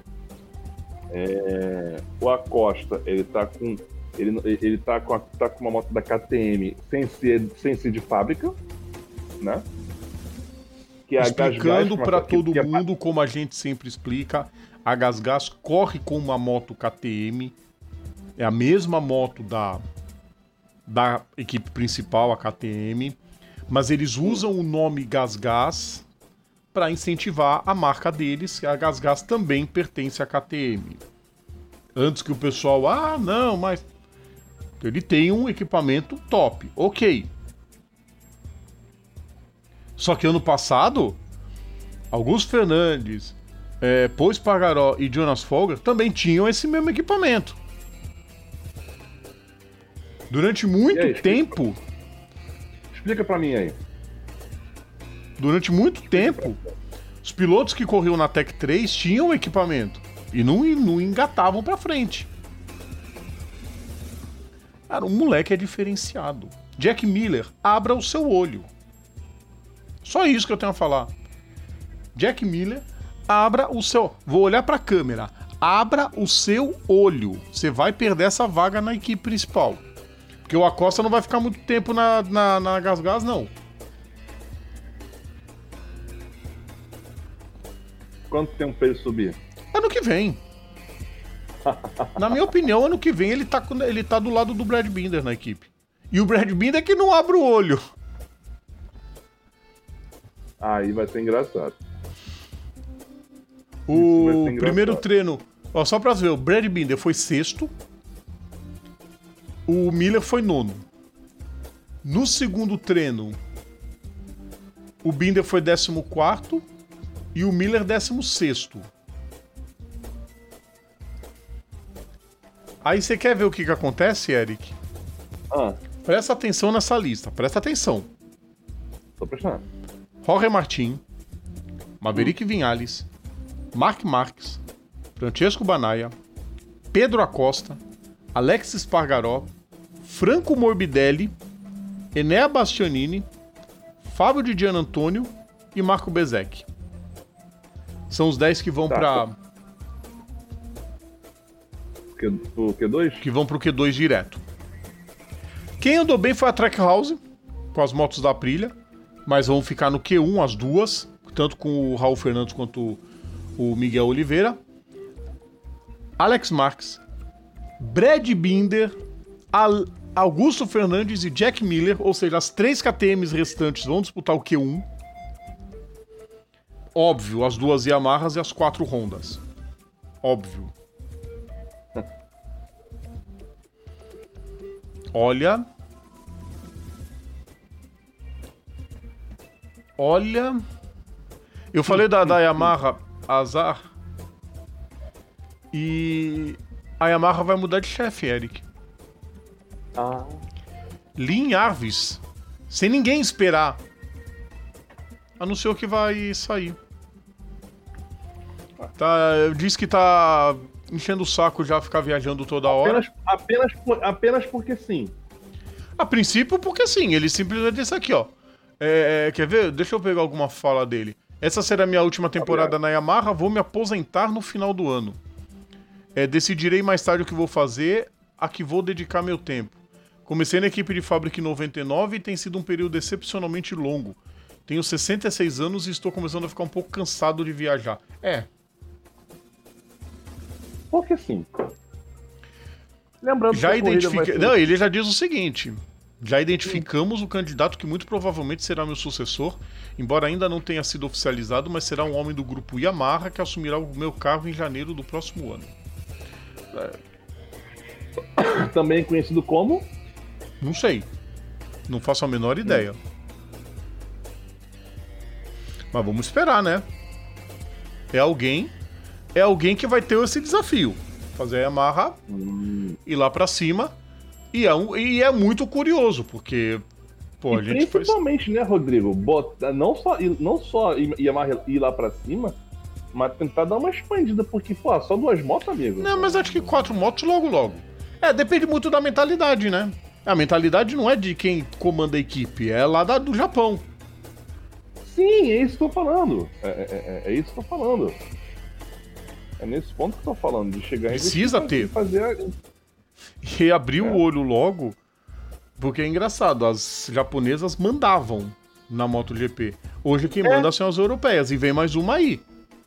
é, o Acosta, ele tá com ele, ele tá com, a, tá com uma moto da K T M sem ser, sem ser de fábrica, né? Que é Explicando para todo que, mundo, como a gente sempre explica, a GasGas corre com uma moto K T M, é a mesma moto da, da equipe principal, a K T M, mas eles usam o nome GasGas para incentivar a marca deles, que a GasGas também pertence à K T M. Antes que o pessoal, ah, não, mas ele tem um equipamento top, ok. Só que ano passado, Augusto Fernandes, é, Paul Espargaró e Jonas Folger também tinham esse mesmo equipamento. Durante muito aí, tempo... Explica, explica pra mim aí. Durante muito tempo, os pilotos que corriam na Tech três tinham equipamento e não, não engatavam pra frente. Cara, o moleque é diferenciado. Jack Miller, abra o seu olho. Só isso que eu tenho a falar. Jack Miller, abra o seu... Vou olhar pra câmera. Abra o seu olho. Você vai perder essa vaga na equipe principal. Porque o Acosta não vai ficar muito tempo na, na, na GasGas, não. Quanto tempo pra ele subir? Ano que vem. Na minha opinião, ano que vem ele tá, ele tá do lado do Brad Binder na equipe. E o Brad Binder é que não abre o olho. Aí vai ser engraçado. O vai ser engraçado. primeiro treino... Ó, só pra ver, o Brad Binder foi sexto. O Miller foi nono. No segundo treino, o Binder foi décimo quarto e o Miller décimo sexto. Aí você quer ver o que, que acontece, Eric? Ah, Presta atenção nessa lista, presta atenção. tô prestando. Jorge Martin, Maverick Vinales, Marc Marques, Francesco Banaya, Pedro Acosta, Alex Espargaró, Franco Morbidelli, Enea Bastianini, Fábio de Gianantonio e Marco Bezek. São os dez que vão Tá. para O Q dois? que vão pro Q dois direto. Quem andou bem foi a Trackhouse, com as motos da Aprilia, mas vão ficar no Q um as duas, tanto com o Raul Fernandes quanto o Miguel Oliveira. Alex Marques, Brad Binder, Al- Augusto Fernandes e Jack Miller, ou seja, as três K T Ms restantes vão disputar o Q um. Óbvio, as duas Yamahas e as quatro Hondas. Óbvio. Olha... Olha... Eu falei da, da Yamaha azar. E... a Yamaha vai mudar de chefe, Eric. Ah, Lin Arvis. Sem ninguém esperar. Anunciou que vai sair. Tá, diz que tá enchendo o saco já ficar viajando toda hora. apenas, apenas, por- apenas porque sim. A princípio, porque sim, ele simplesmente disse aqui, ó. É, é, quer ver? Deixa eu pegar alguma fala dele. Essa será a minha última temporada na Yamaha, vou me aposentar no final do ano. É, decidirei mais tarde o que vou fazer, a que vou dedicar meu tempo. Comecei na equipe de fábrica em noventa e nove e tem sido um período excepcionalmente longo. Tenho sessenta e seis anos e estou começando a ficar um pouco cansado de viajar. É, Porque sim. Lembrando já que a corrida vai identifica... ser- Não, ele já diz o seguinte... Já identificamos o candidato que muito provavelmente será meu sucessor, embora ainda não tenha sido oficializado, mas será um homem do grupo Yamaha que assumirá o meu cargo em janeiro do próximo ano. Também conhecido como... Não sei. Não faço a menor ideia. Mas vamos esperar, né? É alguém... É alguém que vai ter esse desafio. Fazer a Yamaha, Hum. ir lá pra cima. E é, um, e é muito curioso, porque... Pô, a E gente faz... principalmente, né, Rodrigo? Bota, não só, não só Yamaha ir lá pra cima, mas tentar dar uma expandida, porque, pô, só duas motos, amigo. Não, mas acho que quatro motos logo, logo. É, depende muito da mentalidade, né? A mentalidade não é de quem comanda a equipe, é lá da, do Japão. Sim, é isso que eu tô falando. É, é, é, é isso que eu tô falando. É nesse ponto que eu tô falando, de chegar Precisa e ter. fazer a... E abrir É. o olho logo, porque é engraçado, as japonesas mandavam na MotoGP. Hoje quem É. manda são as europeias, e vem mais uma aí.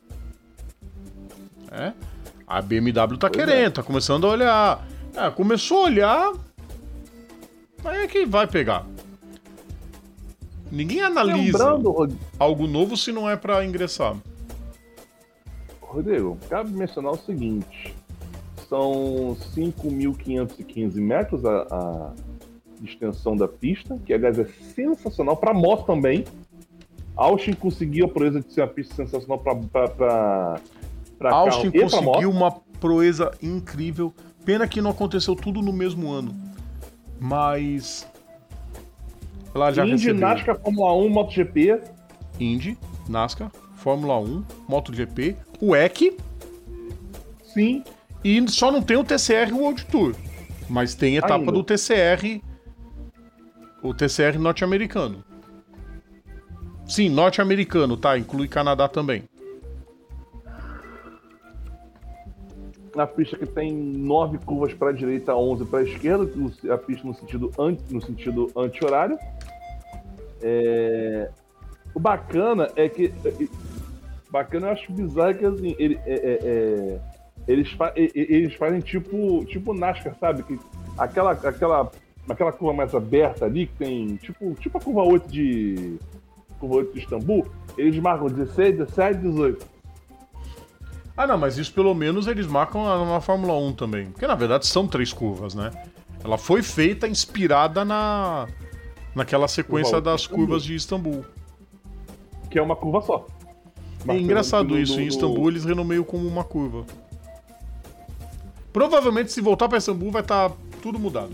É? A B M W tá Pois querendo, é. tá começando a olhar. É, começou a olhar, aí é que vai pegar. Ninguém analisa Lembrando, Rod- algo novo se não é pra ingressar. Rodrigo, cabe mencionar o seguinte: são cinco mil quinhentos e quinze metros a, a extensão da pista, que aliás é sensacional para moto também. Austin conseguiu a proeza de ser uma pista sensacional para Austin carro e para moto. conseguiu uma proeza incrível. Pena que não aconteceu tudo no mesmo ano. Mas. Ela já Indy, recebeu NASCAR, Fórmula um, MotoGP. Indy, NASCAR, Fórmula um, MotoGP, o E C Sim, e só não tem o T C R World Tour. Mas tem etapa Ainda. do T C R. O T C R norte-americano. Sim, norte-americano, tá? Inclui Canadá também. na pista que tem nove curvas para a direita, onze para a esquerda, a pista no sentido, anti, no sentido anti-horário. É... O bacana é que. Bacana, eu acho bizarro que assim, ele, é, é, é, eles, fa eles fazem tipo, tipo NASCAR, sabe? Que aquela, aquela, aquela curva mais aberta ali, que tem tipo, tipo a curva oito de. Curva oito de Istambul, eles marcam dezesseis, dezessete, dezoito. Ah, não, mas isso pelo menos eles marcam na, na Fórmula um também. Porque na verdade são três curvas, né? Ela foi feita inspirada na naquela sequência Curva das de curvas de Istambul. Que é uma curva só. É engraçado no, isso, no, em no... Istambul eles renomeiam como uma curva. Provavelmente se voltar pra Istambul vai estar tudo mudado.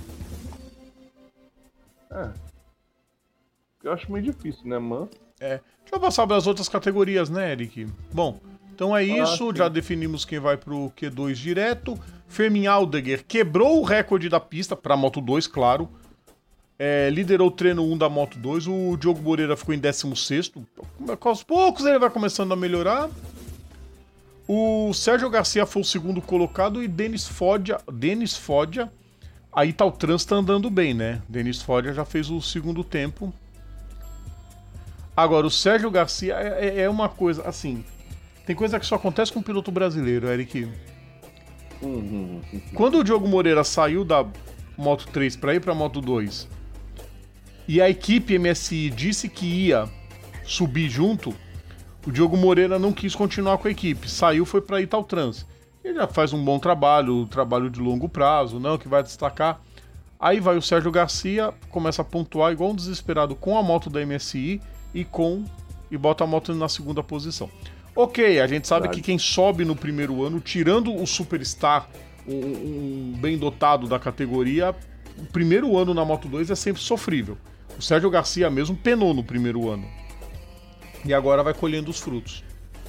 É. Eu acho meio difícil, né, mano? É. Deixa eu passar para as outras categorias, né, Eric? Bom, então é isso, sim. já definimos quem vai pro Q dois direto. Fermin Aldeguer quebrou o recorde da pista, pra Moto dois, claro. É, liderou o treino um da Moto dois, o Diogo Moreira ficou em décimo sexto. Aos poucos ele vai começando a melhorar. O Sérgio Garcia foi o segundo colocado e Denis Foggia, Denis Foggia, a Italtrans tá andando bem, né? Denis Foggia já fez o segundo tempo. Agora, o Sérgio Garcia é, é uma coisa, assim, tem coisa que só acontece com o piloto brasileiro, Eric. Uhum. Quando o Diogo Moreira saiu da Moto três para ir para Moto dois e a equipe M S I disse que ia subir junto, o Diogo Moreira não quis continuar com a equipe, saiu, foi para Italtrans. Ele já faz um bom trabalho, trabalho de longo prazo, não, que vai destacar. Aí vai o Sérgio Garcia, começa a pontuar igual um desesperado com a moto da M S I e com e bota a moto na segunda posição. Ok, a gente sabe Verdade. que quem sobe no primeiro ano, tirando o Superstar, um, um bem dotado da categoria, o primeiro ano na Moto dois é sempre sofrível. O Sérgio Garcia mesmo penou no primeiro ano. E agora vai colhendo os frutos.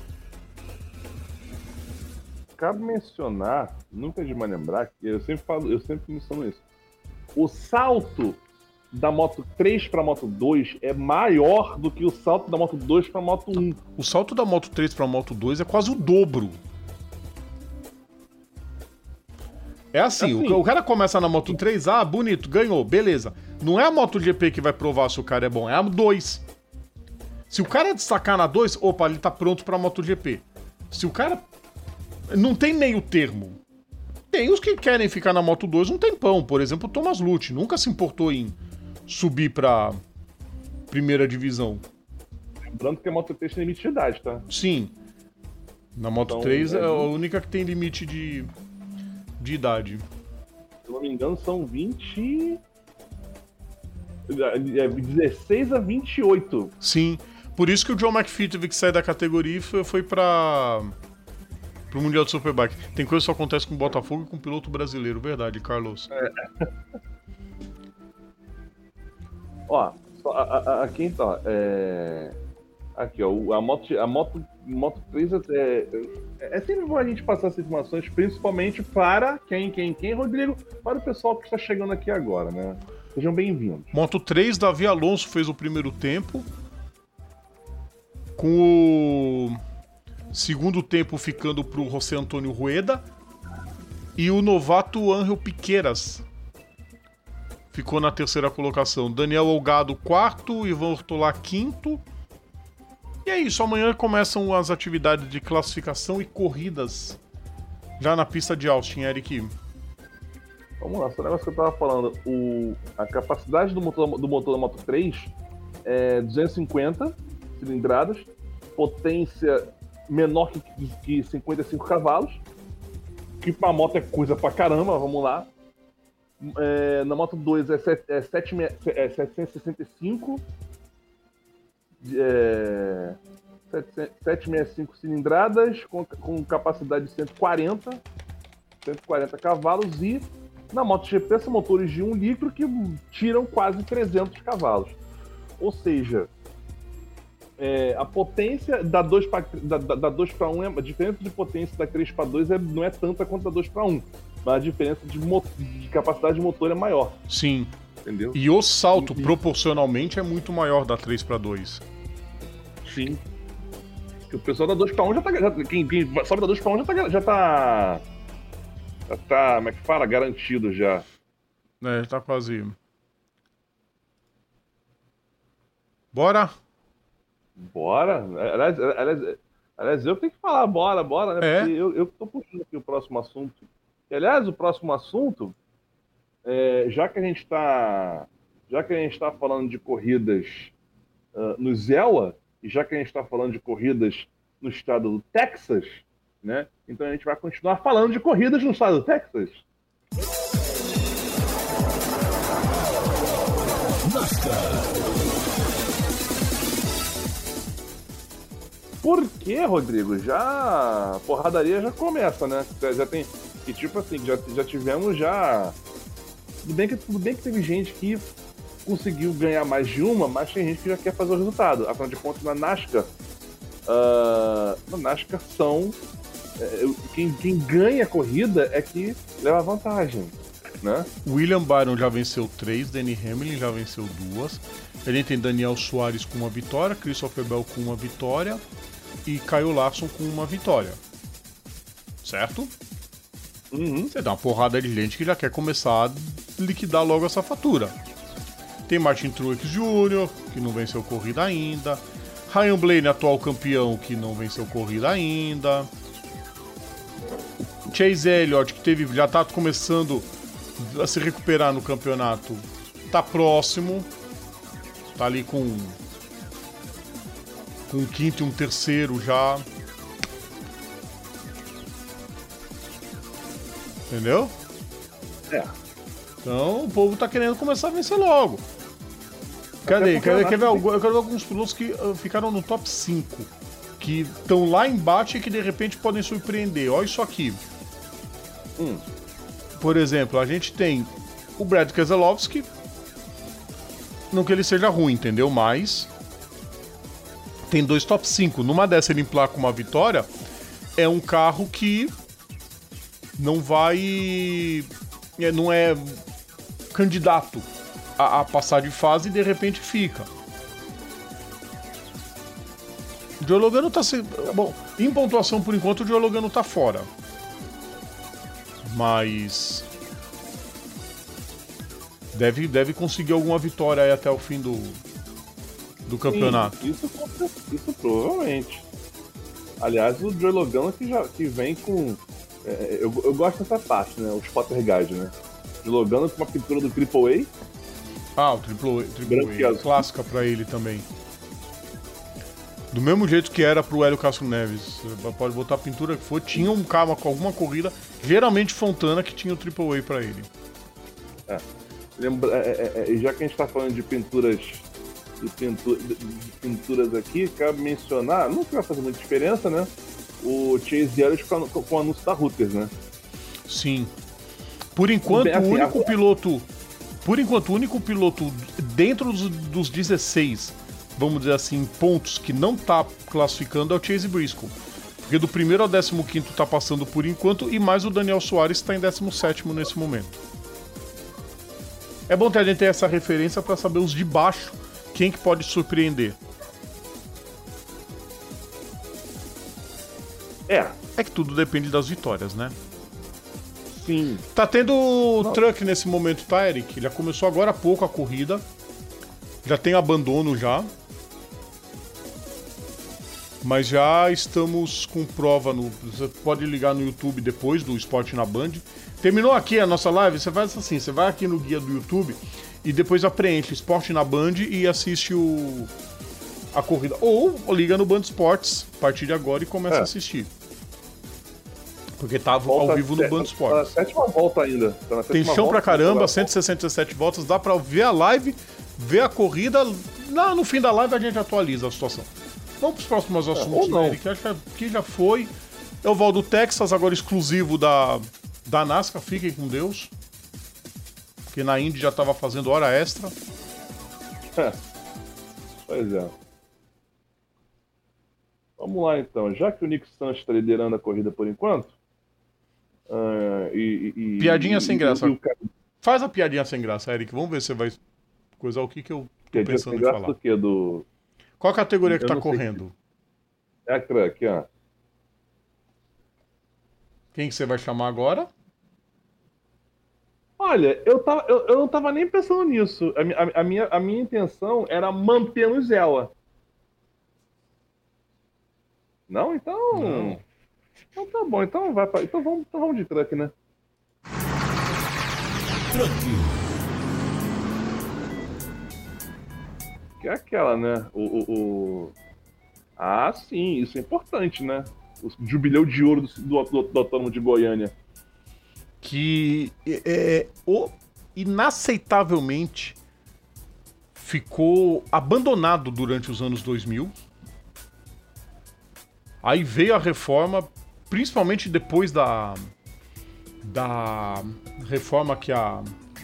Cabe mencionar, nunca é demais lembrar, que eu sempre falo, eu sempre menciono isso. O salto da Moto três para Moto dois é maior do que o salto da Moto dois para Moto um. O salto da Moto três para Moto dois é quase o dobro. É assim, Assim. O, o cara começa na Moto três, ah, bonito, ganhou, beleza. Não é a MotoGP que vai provar se o cara é bom, é a dois. Se o cara destacar na dois, opa, ele tá pronto pra MotoGP. Se o cara... Não tem meio termo. Tem os que querem ficar na Moto dois um tempão. Por exemplo, o Thomas Lutz nunca se importou em subir pra primeira divisão. Lembrando que a Moto três tem limite de idade, tá? Sim. Na Moto Então, três é é a muito- única que tem limite de, de idade. Se eu não me engano, são vinte... É, dezesseis a vinte e oito. Sim, por isso que o John McPhee teve que sair da categoria e foi, foi para o Mundial de Superbike. Tem coisa que só acontece com o Botafogo e com o piloto brasileiro, verdade, Carlos? É. Ó, a, a, aqui então, é... Aqui, ó, a moto, a moto, moto três é, é sempre bom a gente passar essas informações, principalmente para quem, quem, quem, Rodrigo, para o pessoal que está chegando aqui agora, né? Sejam bem-vindos. Moto três, Davi Alonso fez o primeiro tempo, com o segundo tempo ficando para o José Antônio Rueda, e o novato Ángel Piqueras ficou na terceira colocação. Daniel Olgado, quarto, Ivan Ortolá, quinto. E é isso, amanhã começam as atividades de classificação e corridas já na pista de Austin, Eric. Vamos lá, esse negócio que eu tava falando, o, a capacidade do motor, do motor da Moto três é duzentos e cinquenta cilindradas, potência menor que, que cinquenta e cinco cavalos, que pra moto é coisa pra caramba, vamos lá. É, na Moto dois é, é, é setecentos e sessenta e cinco, é, setecentos e sessenta e cinco cilindradas, com, com capacidade de cento e quarenta cavalos, e na MotoGP são motores de um litro que tiram quase trezentos cavalos. Ou seja, é, a potência da dois para um, é, a diferença de potência da três para dois é, não é tanta quanto da dois para um, mas a diferença de, de capacidade de motor é maior. Sim. Entendeu? E o salto, e, proporcionalmente, é muito maior da três para dois. Sim. Porque o pessoal da dois para um já tá. Já, quem, quem sobe da dois para um já tá. Já tá. Já tá, como é que fala? Garantido já. É, tá quase. Bora? Bora? Aliás, aliás, aliás, eu tenho que falar bora, bora, né? É. Porque eu, eu tô puxando aqui o próximo assunto. E, aliás, o próximo assunto, é, já que a gente tá. Já que a gente tá falando de corridas uh, no Zella, e já que a gente tá falando de corridas no estado do Texas, né? Então a gente vai continuar falando de corridas no estado do Texas. Por que, Rodrigo? Já a porradaria já começa, né? Já tem. E tipo assim, já, já tivemos já. Tudo bem, que, tudo bem que teve gente que conseguiu ganhar mais de uma, mas tem gente que já quer fazer o resultado. Afinal de contas, na NASCAR, uh, na NASCAR são. É, quem, quem ganha a corrida é que leva vantagem, né? William Byron já venceu três, Danny Hamlin já venceu duas. A gente tem Daniel Soares com uma vitória, Christopher Bell com uma vitória e Kyle Larson com uma vitória. Certo? Uhum. Você dá uma porrada de gente que já quer começar a liquidar logo essa fatura. Tem Martin Truex Júnior, que não venceu corrida ainda. Ryan Blaney, atual campeão, que não venceu corrida ainda. Chase Elliott, que teve, já tá começando a se recuperar no campeonato, tá próximo. Tá ali com, com um quinto e um terceiro já. Entendeu? É. Então o povo tá querendo começar a vencer logo. Cadê? Quer, quer, ver, eu quero ver alguns pilotos que uh, ficaram no top cinco. Que estão lá embaixo e que de repente podem surpreender. Olha isso aqui. Hum. Por exemplo, a gente tem o Brad Keselowski. Não que ele seja ruim, entendeu? Mas tem dois top cinco. Numa dessa ele emplaca uma vitória. É um carro que não vai... É, não é candidato a, a passar de fase e de repente fica. O Joe Logano tá se... Bom, em pontuação por enquanto o Joe Logano tá fora. Mas deve, deve conseguir alguma vitória aí até o fim do, do campeonato. Sim, isso, isso provavelmente. Aliás, o Joe Logano que, já, que vem com... É, eu, eu gosto dessa parte, né? O Spotter Guide, né? O Joe Logano com uma pintura do Triple A. Ah, o Triple A, Triple A clássica pra ele também. Do mesmo jeito que era pro Hélio Castro Neves. Pode botar a pintura que for. Tinha um carro com alguma corrida, geralmente Fontana, que tinha o Triple A pra ele. É. Lembra, é, é, já que a gente tá falando de pinturas de, pintura, de, de pinturas aqui, cabe mencionar, não vai fazer muita diferença, né? O Chase Elliott com, com o anúncio da Reuters, né? Sim. Por enquanto, assim, o único agora... piloto. Por enquanto, o único piloto dentro dos, dos dezesseis, vamos dizer assim, pontos que não tá classificando é o Chase Briscoe. Porque do primeiro ao décimo quinto tá passando por enquanto, e mais o Daniel Soares está em décimo sétimo nesse momento. É bom ter a gente ter essa referência para saber os de baixo, quem que pode surpreender. É. É que tudo depende das vitórias, né? Sim. Tá tendo Não. truck nesse momento, tá, Eric? Já começou agora há pouco a corrida. Já tem abandono já. Mas já estamos com prova no... Você pode ligar no YouTube depois do Esporte na Band. Terminou aqui a nossa live, você faz assim, você vai aqui no guia do YouTube e depois já preenche Esporte na Band e assiste o... a corrida. Ou liga no Band Esportes a partir de agora e começa é. a assistir. Porque tava volta ao vivo no Band Esportes. Tá na sétima volta ainda. Tá na Tem chão pra caramba, cento e sessenta e sete voltas, dá pra ver a live, ver a corrida. No fim da live a gente atualiza a situação. Vamos pros próximos assuntos, é, né, Eric? Acho que aqui já foi. É o Valdo Texas, agora exclusivo da, da NASCAR. Fiquem com Deus. Porque na Indy já tava fazendo hora extra. É. Pois é. Vamos lá então. Já que o Nick Santos está liderando a corrida por enquanto. Uh, e, e, piadinha e, sem e, graça. E o... Faz a piadinha sem graça, Eric. Vamos ver se você vai coisar o que, que eu tô piadinha pensando sem em graça falar. Do quê? Do... Qual a categoria que eu tá correndo? Que... É a truck, ó. Quem que você vai chamar agora? Olha, eu, tava, eu, eu não tava nem pensando nisso. A, a, a, minha, a minha intenção era manter no Zella. Não? Então. Não. Então tá bom. Então, vai pra, então, vamos, então vamos de truck, né? Truck. Que é aquela, né? O, o, o... Ah, sim, isso é importante, né? O jubileu de ouro do, do, do, do Autônomo de Goiânia. Que é, o, inaceitavelmente ficou abandonado durante os anos dois mil. Aí veio a reforma, principalmente depois da, da reforma que a,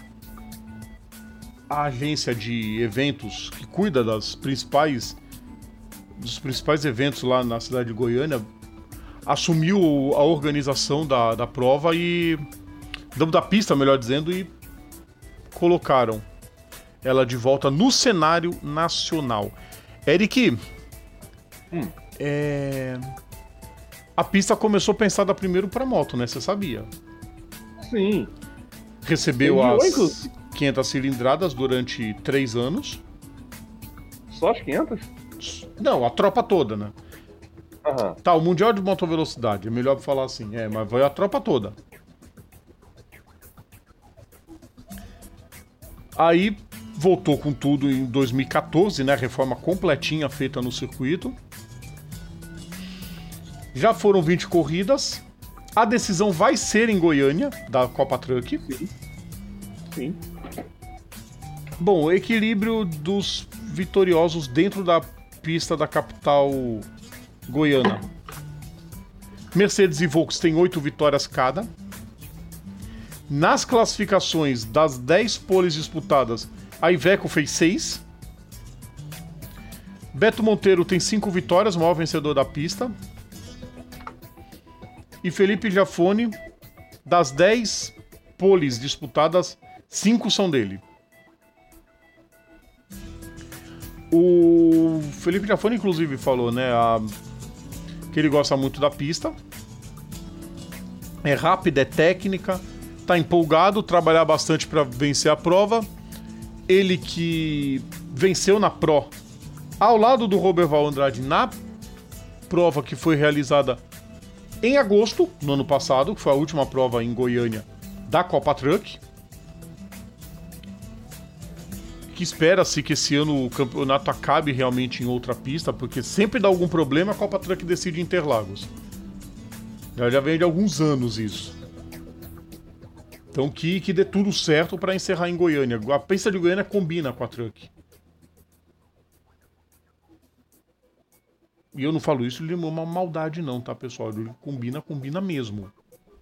a agência de eventos que cuida das principais, dos principais eventos lá na cidade de Goiânia assumiu a organização da, da prova e da pista, melhor dizendo, e colocaram ela de volta no cenário nacional. Eric, hum. é... a pista começou pensada primeiro para moto, né? Você sabia? Sim. Recebeu Tem as oito. quinhentas cilindradas durante três anos. Só as quinhentas? Não, a tropa toda, né? Aham. Tá, o Mundial de Motovelocidade, é melhor falar assim. É, mas vai a tropa toda. Aí voltou com tudo em dois mil e quatorze, né? Reforma completinha feita no circuito. Já foram vinte corridas. A decisão vai ser em Goiânia, da Copa Truck. Sim. Sim. Bom, o equilíbrio dos vitoriosos dentro da pista da capital goiana. Mercedes e Volks têm oito vitórias cada. Nas classificações das dez poles disputadas, a Iveco fez seis. Beto Monteiro tem cinco vitórias, o maior vencedor da pista. E Felipe Giafone, das dez poles disputadas, cinco são dele. O Felipe Giafone, inclusive, falou, né, a... que ele gosta muito da pista. É rápida, é técnica. Tá empolgado, trabalhar bastante para vencer a prova. Ele que venceu na Pro ao lado do Roberval Andrade na prova que foi realizada em agosto, no ano passado, que foi a última prova em Goiânia da Copa Truck. que espera-se que esse ano o campeonato acabe realmente em outra pista, porque sempre dá algum problema, a Copa Truck decide em Interlagos. Já, já vem de alguns anos isso. Então que, que dê tudo certo para encerrar em Goiânia. A pista de Goiânia combina com a Truck. E eu não falo isso de uma maldade não, tá, pessoal? Ele combina, combina mesmo.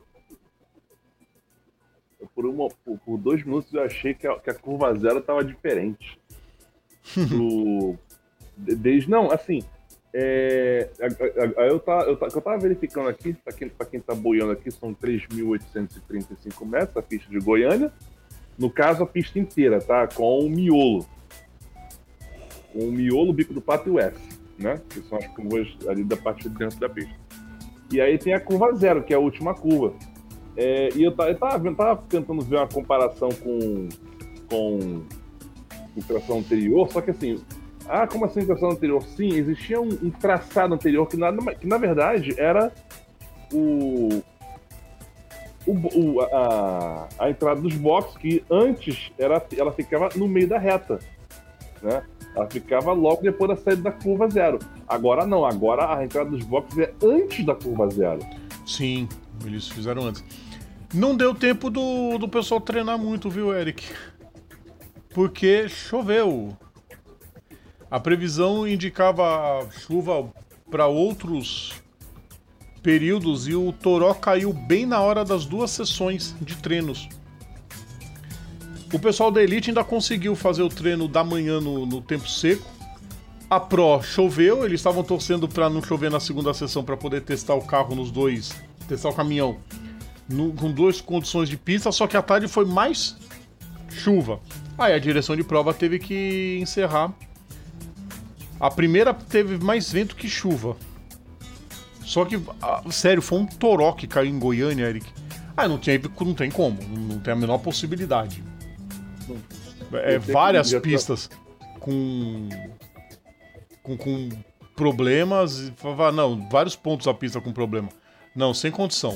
Por, uma, por, por dois minutos eu achei que a, que a curva zero tava diferente. Do, desde, não, assim, é, a, a, a, eu, tá, eu, tá, eu tava verificando aqui, pra quem, pra quem tá boiando aqui, são três mil oitocentos e trinta e cinco metros a pista de Goiânia. No caso, a pista inteira, tá? Com o miolo. Com o miolo, o bico do pato e o S. Né? Que são as curvas ali da parte de dentro da pista. E aí tem a curva zero, que é a última curva. É, e eu, eu, tava, eu tava tentando ver uma comparação com, com o tração anterior, só que assim, ah, como assim tração anterior? Sim, existia um, um traçado anterior que na, que na verdade era o, o, o a, a entrada dos boxes, que antes era, ela ficava no meio da reta, né? Ela ficava logo depois da saída da curva zero. Agora não, agora a entrada dos boxes é antes da curva zero. Sim, eles fizeram antes. Não deu tempo do, do pessoal treinar muito, viu, Eric? Porque choveu. A previsão indicava chuva para outros períodos e o toró caiu bem na hora das duas sessões de treinos. O pessoal da Elite ainda conseguiu fazer o treino da manhã no, no tempo seco. A Pro choveu, eles estavam torcendo para não chover na segunda sessão para poder testar o carro nos dois, testar o caminhão no, com duas condições de pista, só que a tarde foi mais chuva. Aí a direção de prova teve que encerrar. A primeira teve mais vento que chuva. Só que, a, sério, foi um toró que caiu em Goiânia, Eric. Ah, não, tinha, não tem como, não tem a menor possibilidade. É, várias pistas com, com, com problemas. Não, vários pontos da pista com problema. Não, sem condição.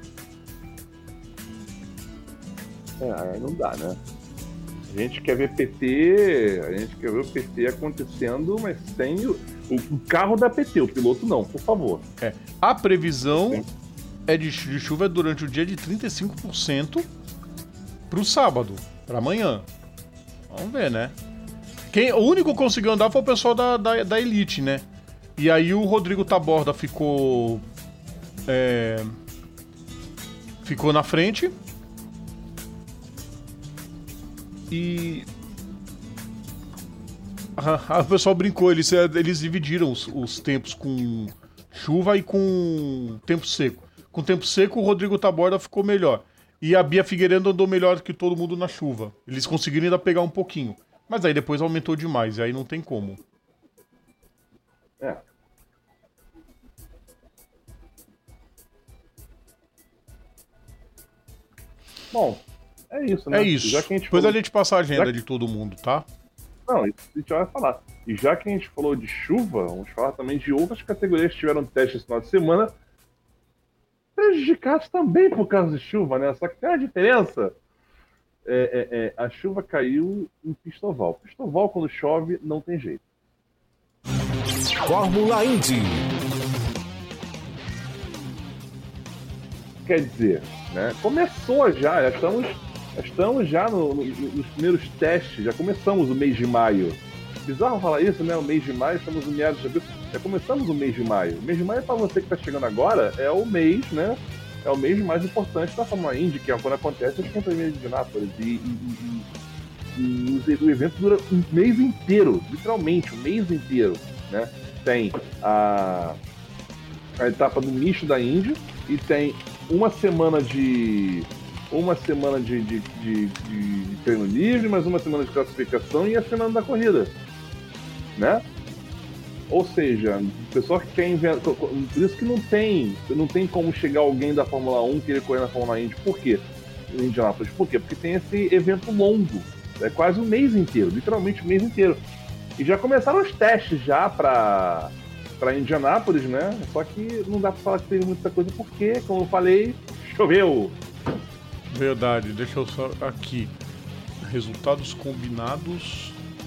É, aí não dá, né? A gente quer ver P T, a gente quer ver o P T acontecendo, mas sem o, o carro da P T, o piloto não, por favor. É, a previsão Sim. é de, de chuva durante o dia de trinta e cinco por cento pro sábado, pra amanhã. Vamos ver, né? Quem, o único que conseguiu andar foi o pessoal da, da, da Elite, né? E aí o Rodrigo Taborda ficou... É, ficou na frente. E... Ah, o pessoal brincou, eles, eles dividiram os, os tempos com chuva e com tempo seco. Com tempo seco, o Rodrigo Taborda ficou melhor. E a Bia Figueiredo andou melhor que todo mundo na chuva. Eles conseguiram ainda pegar um pouquinho. Mas aí depois aumentou demais, e aí não tem como. É. Bom, é isso, né? É isso. Já que a gente depois falou... a gente passa a agenda já... de todo mundo, tá? Não, isso a gente vai falar. E já que a gente falou de chuva, vamos falar também de outras categorias que tiveram teste esse final de semana, prejudicados também por causa de chuva, né? Só que tem uma diferença. É, é, é, a chuva caiu em pista oval. Pista oval, quando chove, não tem jeito. Fórmula Indy. Quer dizer, né? Começou já, já estamos, já estamos já no, no, nos primeiros testes, já começamos o mês de maio. Bizarro falar isso, né? O mês de maio, estamos no meados de abril, já começamos o mês de maio. O mês de maio, para você que está chegando agora, é o mês, né? É o mês mais importante da Fórmula Indy, que é quando acontece os campeonatos de Indianápolis. E, e, e, e o evento dura um mês inteiro, literalmente, um mês inteiro, né? Tem a, a etapa do misto da Indy e tem uma semana de uma semana de, de, de, de, de treino livre, mais uma semana de classificação e a semana da corrida, né? Ou seja, o pessoal que quer inventar... Por isso que não tem, não tem como chegar alguém da Fórmula um querer correr na Fórmula Indy. Por quê? Indianápolis. Por quê? Porque tem esse evento longo. É quase um mês inteiro, literalmente um mês inteiro. E já começaram os testes já para para Indianápolis, né? Só que não dá para falar que teve muita coisa porque, como eu falei, choveu. Verdade. Deixa eu só aqui. Resultados combinados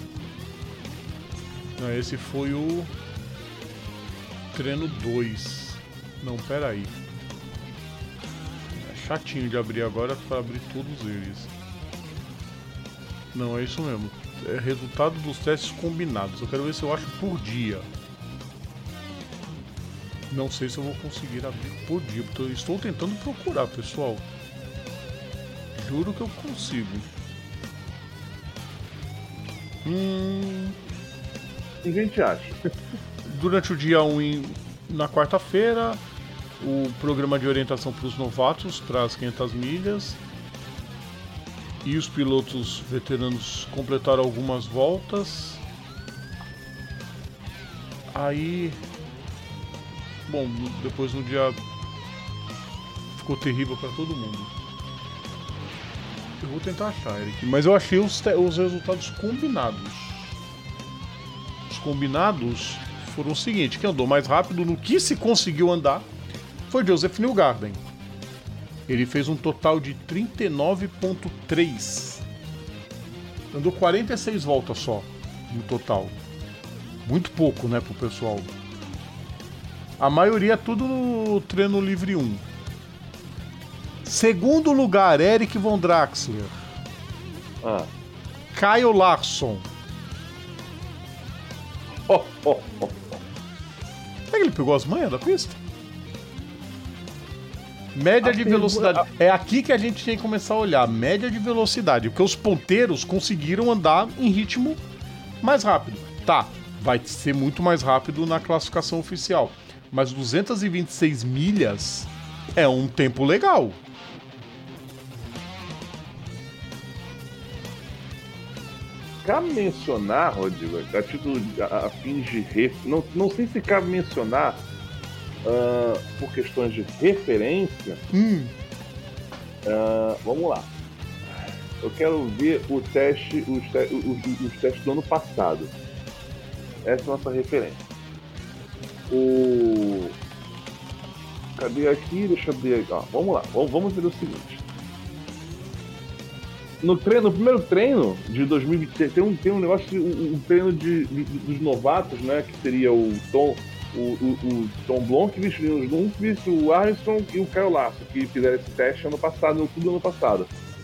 Não, esse foi o treino dois. Não, pera aí. É chatinho de abrir agora para abrir todos eles. Não, é isso mesmo. É resultado dos testes combinados. Eu quero ver se eu acho por dia. Não sei se eu vou conseguir abrir por dia, porque eu estou tentando procurar, pessoal. Juro que eu consigo. Hum... Ninguém te acha. Durante o dia um, na quarta-feira, o programa de orientação para os novatos, para as quinhentas milhas. E os pilotos veteranos completaram algumas voltas. Aí... Bom, depois no dia... Ficou terrível para todo mundo. Eu vou tentar achar, Eric. Mas eu achei os, te- os resultados combinados. Os combinados foram o seguinte: quem andou mais rápido no que se conseguiu andar foi Joseph Newgarden. Ele fez um total de trinta e nove vírgula três. Andou quarenta e seis voltas só no total. Muito pouco, né, pro pessoal. A maioria é tudo no treino livre um. Segundo lugar, Eric Von Draxler. Ah. Kyle Larson. Oh, oh, oh. Será que ele pegou as manhas da pista? Média A de pergu- velocidade. É aqui que a gente tem que começar a olhar. Média de velocidade. Porque os ponteiros conseguiram andar em ritmo mais rápido. Tá, vai ser muito mais rápido na classificação oficial. Mas duzentas e vinte e seis milhas é um tempo legal. Cabe mencionar, Rodrigo, a título de, a, a fins de ref... não, não sei se cabe mencionar uh, por questões de referência. Hum. Uh, vamos lá. Eu quero ver o teste, os, te, os, os testes do ano passado. Essa é a nossa referência. O... Cadê aqui? Deixa eu ver aqui. Ó, vamos lá, vamos, vamos ver o seguinte. No, treino, no primeiro treino de dois mil e vinte, tem um, tem um negócio, de, um, um treino de, de, dos novatos, né? Que seria o Tom, o, o, o Tom Blomqvist, o Lundqvist, o Armstrong e o Kyle Larson, que fizeram esse teste ano passado, no outubro do ano passado.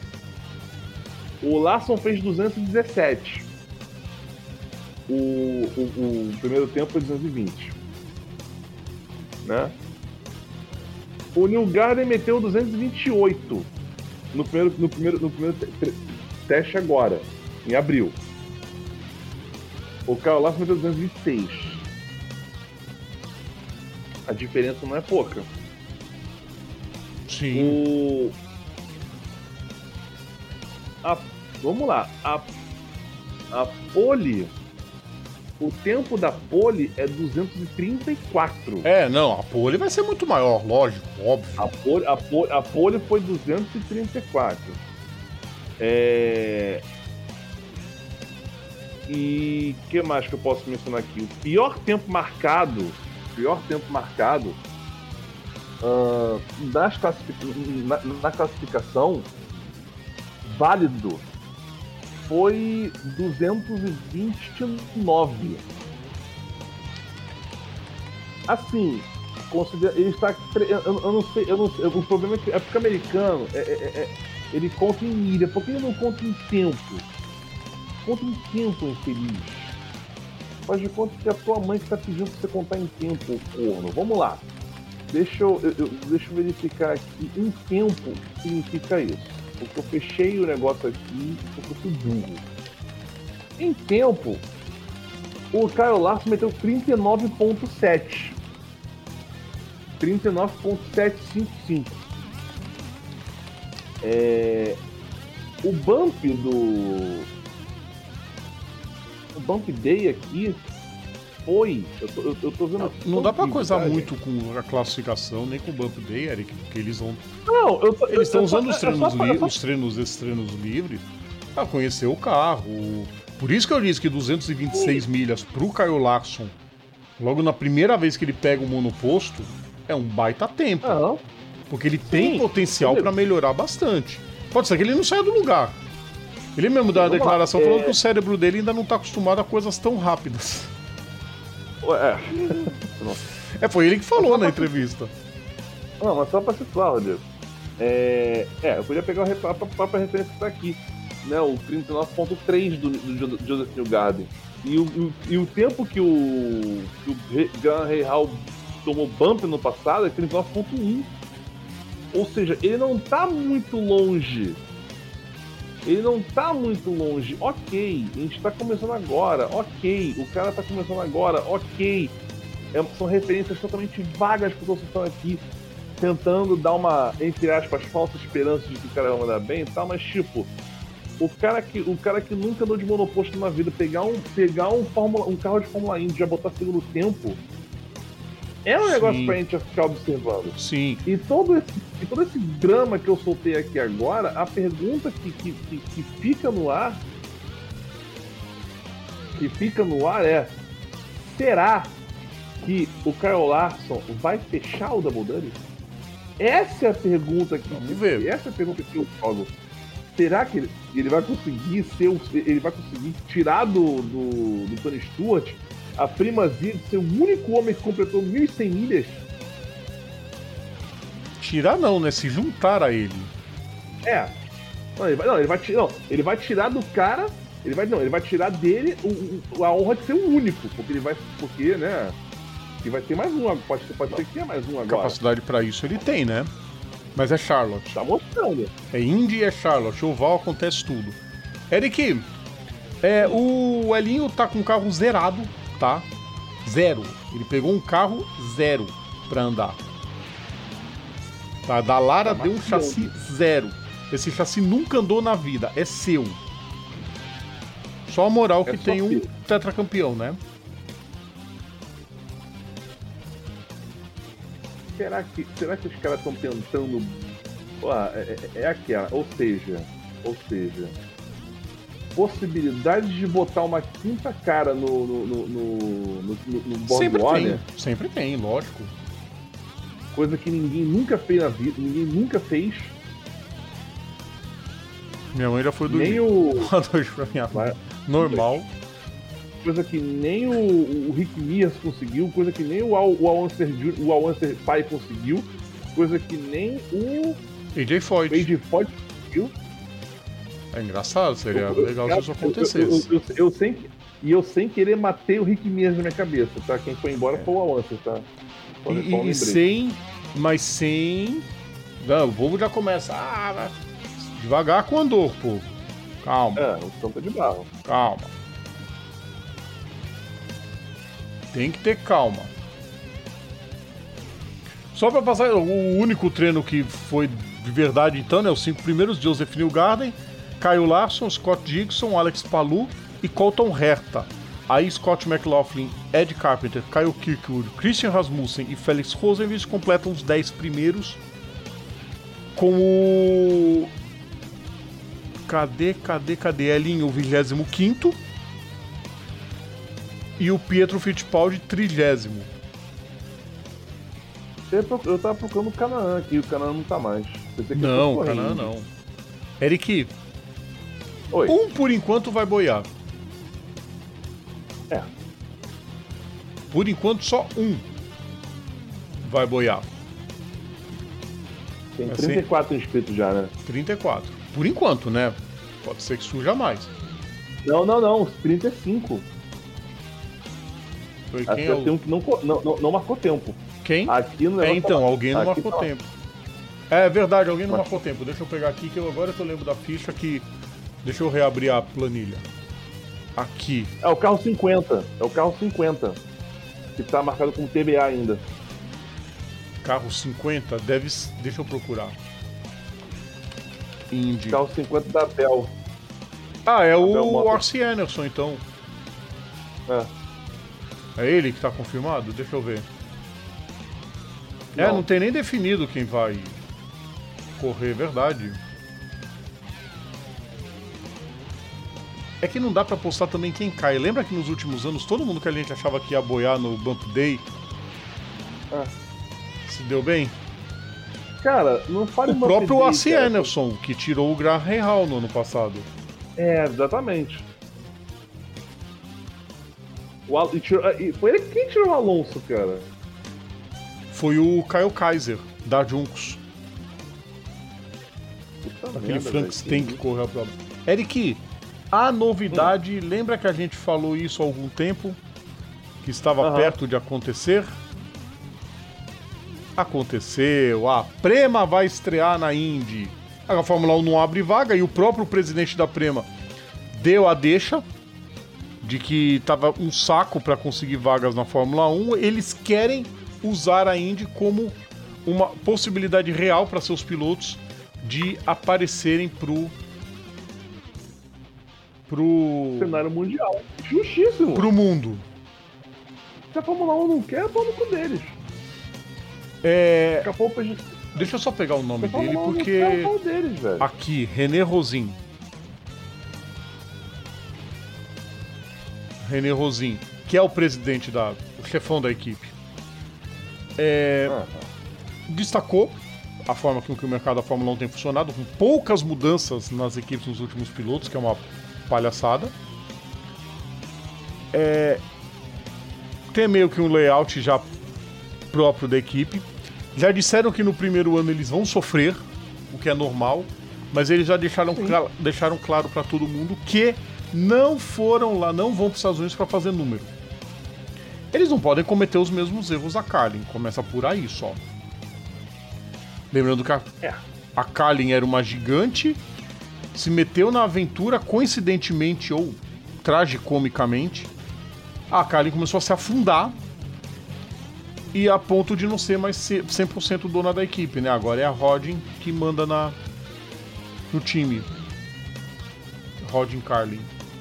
O Larson fez duzentos e dezessete. O, o, o primeiro tempo foi duzentos e vinte. Né? O Newgarden meteu duzentos e vinte e oito. No primeiro, no primeiro, no primeiro te- teste agora, em abril. O Kyle Larson meteu duzentos e vinte e seis. A diferença não é pouca. Sim. O... A... Vamos lá. A... A pole... O tempo da pole é duzentos e trinta e quatro. É, não, a pole vai ser muito maior, lógico, óbvio. A pole, a pole, a pole foi duzentos e trinta e quatro. É... E o que mais que eu posso mencionar aqui? O pior tempo marcado, pior tempo marcado uh, nas classific... na, na classificação válido foi duzentos e vinte e nove. Assim, considera, ele está. Eu, eu não sei, eu não sei. O problema é que é porque o americano é, é, é, ele conta em milha. Por que ele não conta em tempo? Conta em tempo, infeliz. Faz de conta que é a tua mãe que está pedindo pra você contar em tempo, corno. Vamos lá. Deixa eu, eu, eu, deixa eu verificar aqui. Em tempo significa isso. Porque eu fechei o negócio aqui porque eu fui burro. Em tempo, o Kyle Larson meteu trinta e nove vírgula sete. trinta e nove vírgula setecentos e cinquenta e cinco. É... O bump do... O bump day aqui foi... Eu tô, eu, eu tô vendo aqui... Não dá pra aqui, coisar tá, muito com a classificação, nem com o Bump Day, Eric, porque eles vão. Não, eu tô, Eles estão eu- usando eu- os eu treinos, só- li- eu só- os treinos, esses treinos livres pra conhecer o carro. Por isso que eu disse que duzentos e vinte e seis milhas pro Kyle Larson, logo na primeira vez que ele pega o monoposto, é um baita tempo. Não. Porque ele tem Sim, potencial sim. pra melhorar bastante. Pode ser que ele não saia do lugar. Ele mesmo dá uma Vamos lá, declaração é- falando que o cérebro dele ainda não tá acostumado a coisas tão rápidas. É. É, foi ele que falou na entrevista. Não, mas só pra situar, Rodrigo. É, é, eu podia pegar a própria referência que tá aqui, né? O trinta e nove ponto três do, do Joseph Newgarden. E o, o, e o tempo que o, que o Graham Rahal tomou bump no passado é trinta e nove ponto um. Ou seja, ele não tá muito longe. Ele não tá muito longe. Ok, a gente tá começando agora. Ok, o cara tá começando agora. Ok. É, são referências totalmente vagas que vocês estão aqui tentando dar uma, entre aspas, falsa esperança de que o cara vai mandar bem e tal, mas tipo, o cara que, o cara que nunca andou de monoposto na vida, pegar um, pegar um, Fórmula, um carro de Fórmula Indy e já botar segundo tempo, é um negócio Sim. pra gente ficar observando. Sim. E todo esse, e todo esse drama que eu soltei aqui agora, a pergunta que, que, que, que fica no ar, que fica no ar é: será que o Kyle Larson vai fechar o Double Dutch? Essa é a pergunta que Vamos ver. Essa é a pergunta que eu jogo. Será que ele, ele vai conseguir ser o, ele vai conseguir tirar do, do, do Tony Stewart a primazia de ser o único homem que completou mil e cem milhas? Tirar não, né? Se juntar a ele. É. Não, ele vai, não, ele vai, não, ele vai tirar do cara. Ele vai, não, ele vai tirar dele o, o, a honra de ser o único. Porque ele vai. Porque, né? E vai ter mais um, pode, pode ser que tenha mais um agora. Capacidade pra isso ele tem, né? Mas é Charlotte. Tá mostrando. É Indy e é Charlotte. Oval acontece tudo. Eric, é, o Elinho tá com um carro zerado, tá? Zero. Ele pegou um carro zero pra andar. Tá? Da Lara Tá deu um chassi zero. Esse chassi nunca andou na vida. É seu. Só a moral que É só tem um seu. tetracampeão, né? Será que, será que os caras estão tentando. Pô, é, é, é aquela. Ou seja, ou seja, possibilidade de botar uma quinta cara no, no, no, no, no, no Borg Sempre Warner, tem. Sempre tem, lógico. coisa que ninguém nunca fez na vida, ninguém nunca fez. Minha mãe já foi do Nem o. Boa noite pra minha mãe. Vai- Normal. Coisa que nem o, o Rick Mears conseguiu, coisa que nem o Al, o Al Unser, Ju- o Al Unser pai conseguiu, coisa que nem o A J Foyt. Page Ford conseguiu. É engraçado, seria Eu- legal se isso eu- acontecesse. Eu, eu, eu, eu sem, e eu sem querer matei o Rick Mears na minha cabeça, tá? Quem foi embora foi o Al Unser, tá? Só- E, só e- lembrei. e sem. Mas sem. Não, o povo já começa. Ah, vai- devagar com o andor, pô. Calma, É, o tampa de barro. calma. Tem que ter calma. Só pra passar, o único treino que foi de verdade, então, né? Os cinco primeiros: Joseph Newgarden, Kyle Larson, Scott Dixon, Alex Palou e Colton Herta. Aí Scott McLaughlin, Ed Carpenter, Kyle Kirkwood, Christian Rasmussen e Felix Rosenqvist completam os dez primeiros. Com o. Cadê, cadê, cadê? Elinho, o vigésimo quinto. E o Pietro Fittipaldi, trigésimo. Eu proc- eu tava procurando o Canaã aqui, o Canaã não tá mais. Pensei que eu Não, fosse Canaã correndo. não. Eric, Oi. um por enquanto vai boiar. É. Por enquanto, só um vai boiar. Tem Assim- trinta e quatro inscritos já, né? trinta e quatro. Por enquanto, né? Pode ser que surja mais. Não, não, não. Os trinta e cinco. Foi Acho quem que é o... tem um que não, co- não, não, não marcou tempo. Quem? Aqui no É, negócio então, tá lá. alguém não Aqui marcou tá lá. tempo. É verdade, alguém não Mas- marcou tempo. Deixa eu pegar aqui, que eu agora que eu lembro da ficha que... Deixa eu reabrir a planilha. Aqui. É o carro cinquenta. É o carro cinquenta. Que tá marcado como T B A ainda. Carro cinquenta, deve... s- Deixa eu procurar. Indy. Carro cinquenta da Bell. Ah, é Abel o Mota. Orsi Anderson, então. É. É ele que tá confirmado? Deixa eu ver. É, Não. não tem nem definido quem vai correr, verdade. É que não dá pra postar também quem cai. Lembra que nos últimos anos todo mundo que a gente achava que ia boiar no Bump Day É. se deu bem? Cara, não fale O uma próprio update, Orsi cara. Anderson, que tirou o Graham Rahal no ano passado. É, exatamente. O Al... e tirou... e foi ele quem tirou o Alonso, cara. Foi o Kyle Kaiser, da Juncos. Puta Aquele merda, Frankenstein velho. que correu a prova. Eric, a novidade, hum. lembra que a gente falou isso há algum tempo? Que estava Aham. perto de acontecer? Aconteceu, a Prema vai estrear na Indy. A Fórmula um não abre vaga e o próprio presidente da Prema deu a deixa de que tava um saco para conseguir vagas na Fórmula um. Eles querem usar a Indy como uma possibilidade real para seus pilotos de aparecerem pro pro Cenário mundial. Justíssimo. pro mundo. Se a Fórmula um não quer, é pau no cu deles. É, Daqui a pouco a gente... deixa eu só pegar o nome Se a dele Fórmula um não porque quer, é pau deles, velho. aqui, René Rosin. René Rosin, que é o presidente da, o chefão da equipe, é, Ah, destacou a forma com que o mercado da Fórmula um tem funcionado, com poucas mudanças nas equipes nos últimos pilotos, que é uma palhaçada. É, tem meio que um layout já próprio da equipe. Já disseram que no primeiro ano eles vão sofrer, o que é normal, mas eles já deixaram, cla- deixaram claro para todo mundo que não foram lá, não vão para os Estados Unidos para fazer número. Eles não podem cometer os mesmos erros da Carlin, começa por aí só. Lembrando que a, É. a Carlin era uma gigante, se meteu na aventura coincidentemente ou tragicomicamente. A Carlin começou a se afundar e a ponto de não ser mais cem por cento dona da equipe, né? Agora é a Rodin que manda na, no time. Rodin Carlin.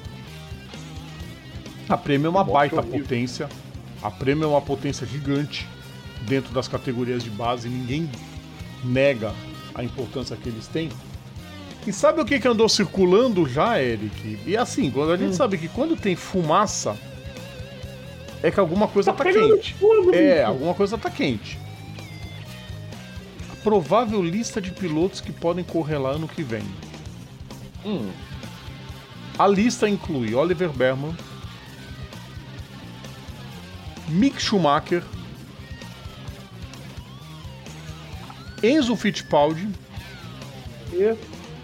A Prêmio é uma Nossa, baita horrível. potência. A Prêmio é uma potência gigante dentro das categorias de base. Ninguém nega a importância que eles têm. E sabe o que, que andou circulando já, Eric? E assim, quando a gente Hum. sabe que quando tem fumaça, é que alguma coisa tá, pegando quente. fogo, É, bicho. alguma coisa tá quente. A provável lista de pilotos que podem correr lá ano que vem. Hum. A lista inclui Oliver Berman, Mick Schumacher, Enzo Fittipaldi, E...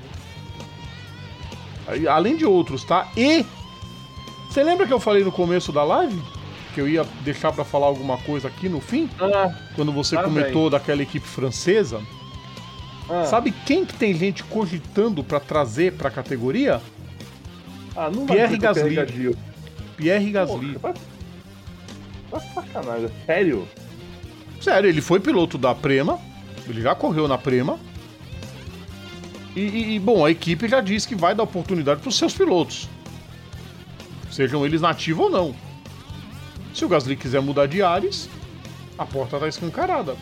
aí, além de outros, tá? E você lembra que eu falei no começo da live que eu ia deixar pra falar alguma coisa aqui no fim? Ah, Quando você tá comentou daquela equipe francesa? ah. Sabe quem que tem gente cogitando pra trazer pra categoria? Ah, não vai Pierre dizer que é Gasly. Pierre Gasly. Pierre Gasly. Porra, Tá sacanagem, sério? Sério, ele foi piloto da Prema, ele já correu na Prema. E, e- e, bom, a equipe já disse que vai dar oportunidade para os seus pilotos. Sejam eles nativos ou não. Se o Gasly quiser mudar de ares, a porta tá escancarada.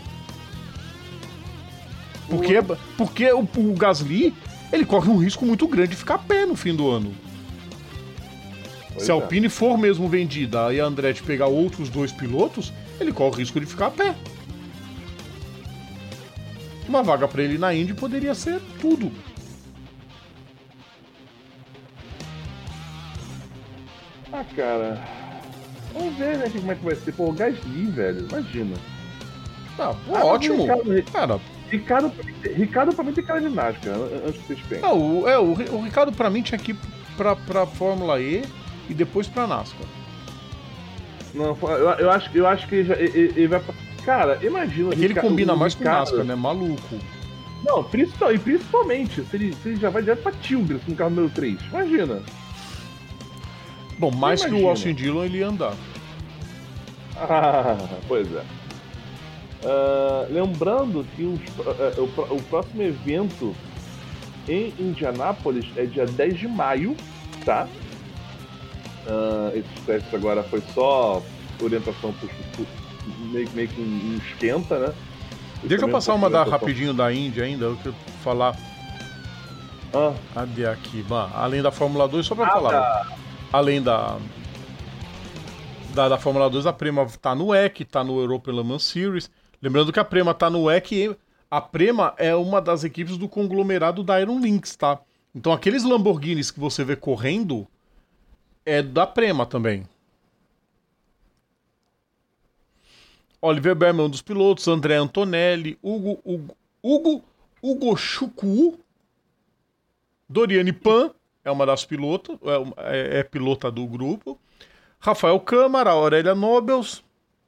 Porque, porque o, o Gasly, ele corre um risco muito grande de ficar a pé no fim do ano. Pois Se a é. Alpine for mesmo vendida e a Andretti pegar outros dois pilotos, ele corre o risco de ficar a pé. Uma vaga pra ele na Indy poderia ser tudo. Ah, cara. Vamos ver, né, como é que vai ser. Pô, o Gasly, velho, imagina. Ah, Ah, ótimo. Ricardo, Cara, Ricardo, Ricardo pra mim tem cara de NASCAR, antes que vocês pensem. ah, o, é, o, Ri- o Ricardo pra mim tinha que ir pra, pra Fórmula E e depois pra NASCAR. Não, eu, eu, acho, eu acho que ele, já, ele, ele vai pra... Cara, imagina... É que ele Rica- combina o mais com Ricardo- NASCAR, né? Maluco. Não, principal, e principalmente, se ele, se ele já vai direto pra Tilbury no carro número três. Imagina. Bom, mais que o Imagina. Austin Dillon ele ia andar. Ah, pois é. Ah, lembrando que os- ah, o, pró- o próximo evento em Indianápolis é dia dez de maio, tá? Ah, esse teste agora foi só orientação pro, pro meio, meio que um, um esquenta, né? Deixa eu Também passar um uma pouco da, de orientação- rapidinho da Indy ainda, eu quero falar. Ah, Cadê aqui? Bah, além da Fórmula dois, só pra Ah, falar. tá. Além da, da. Da Fórmula dois, a Prema tá no E C, tá no European Le Mans Series. Lembrando que a Prema tá no E C e a Prema é uma das equipes do conglomerado da Iron Lynx, tá? Então aqueles Lamborghinis que você vê correndo é da Prema também. Oliver Berman, um dos pilotos, André Antonelli, Hugo, Hugo, Hugo, Hugo Chukwu, Doriane Pan, é uma das pilotas, é, é pilota do grupo, Rafael Câmara, Aurélia Nobels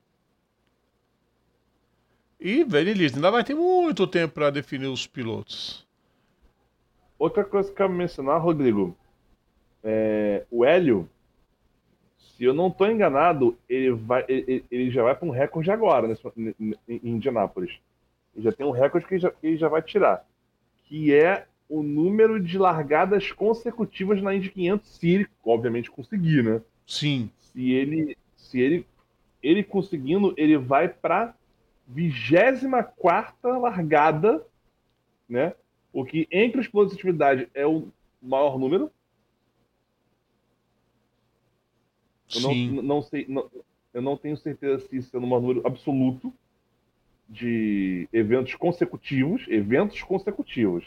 e Velho Liz. Ainda vai ter muito tempo para definir os pilotos. Outra coisa que eu quero mencionar, Rodrigo, é, o Hélio, se eu não estou enganado, ele, vai, ele, ele já vai para um recorde agora, nesse, em Indianápolis. Ele já tem um recorde que ele já, que ele já vai tirar, que é o número de largadas consecutivas na Indy quinhentos, se ele, obviamente, conseguir, né? Sim. Se ele, se ele, ele conseguindo, ele vai para vigésima quarta largada, né? O que, entre os pilotos de atividade, é o maior número. Eu Sim. não, não sei, não, eu não tenho certeza se isso é o maior número absoluto de eventos consecutivos, eventos consecutivos.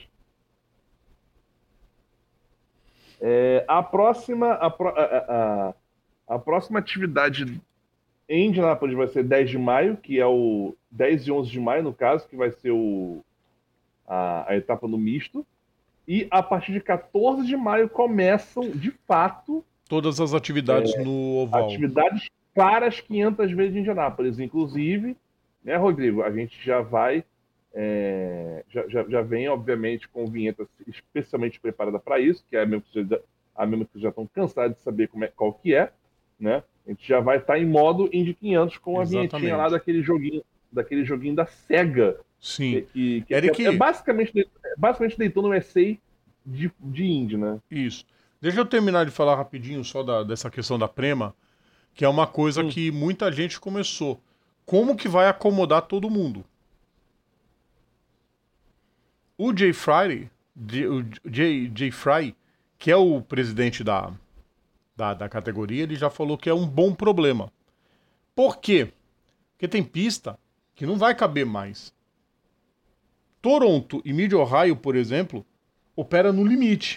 É, a próxima, a, a, a, a próxima atividade em Indianápolis vai ser dez de maio, que é o dez e onze de maio, no caso, que vai ser o A, a etapa no misto, e a partir de quatorze de maio começam, de fato, todas as atividades é, no oval. Atividades para as quinhentas vezes de Indianápolis. Inclusive, né, Rodrigo, a gente já vai, é, já, já, já vem, obviamente, com vinheta especialmente preparada para isso, que é a mesma que, já, a mesma que já estão cansados de saber como é, qual que é, né? A gente já vai estar em modo Indy quinhentos com a Exatamente. vinhetinha lá daquele joguinho, daquele joguinho da SEGA. Sim. Que, que Eric... é, é basicamente, basicamente Daytona U S A de, de Indy, né? Isso. Deixa eu terminar de falar rapidinho só da, dessa questão da Prema, que é uma coisa hum. que muita gente começou. Como que vai acomodar todo mundo? O Jay Fry, o Jay, Jay Fry, que é o presidente da, da, da categoria, ele já falou que é um bom problema. Por quê? Porque tem pista que não vai caber mais. Toronto e Mid-Ohio, por exemplo, opera no limite.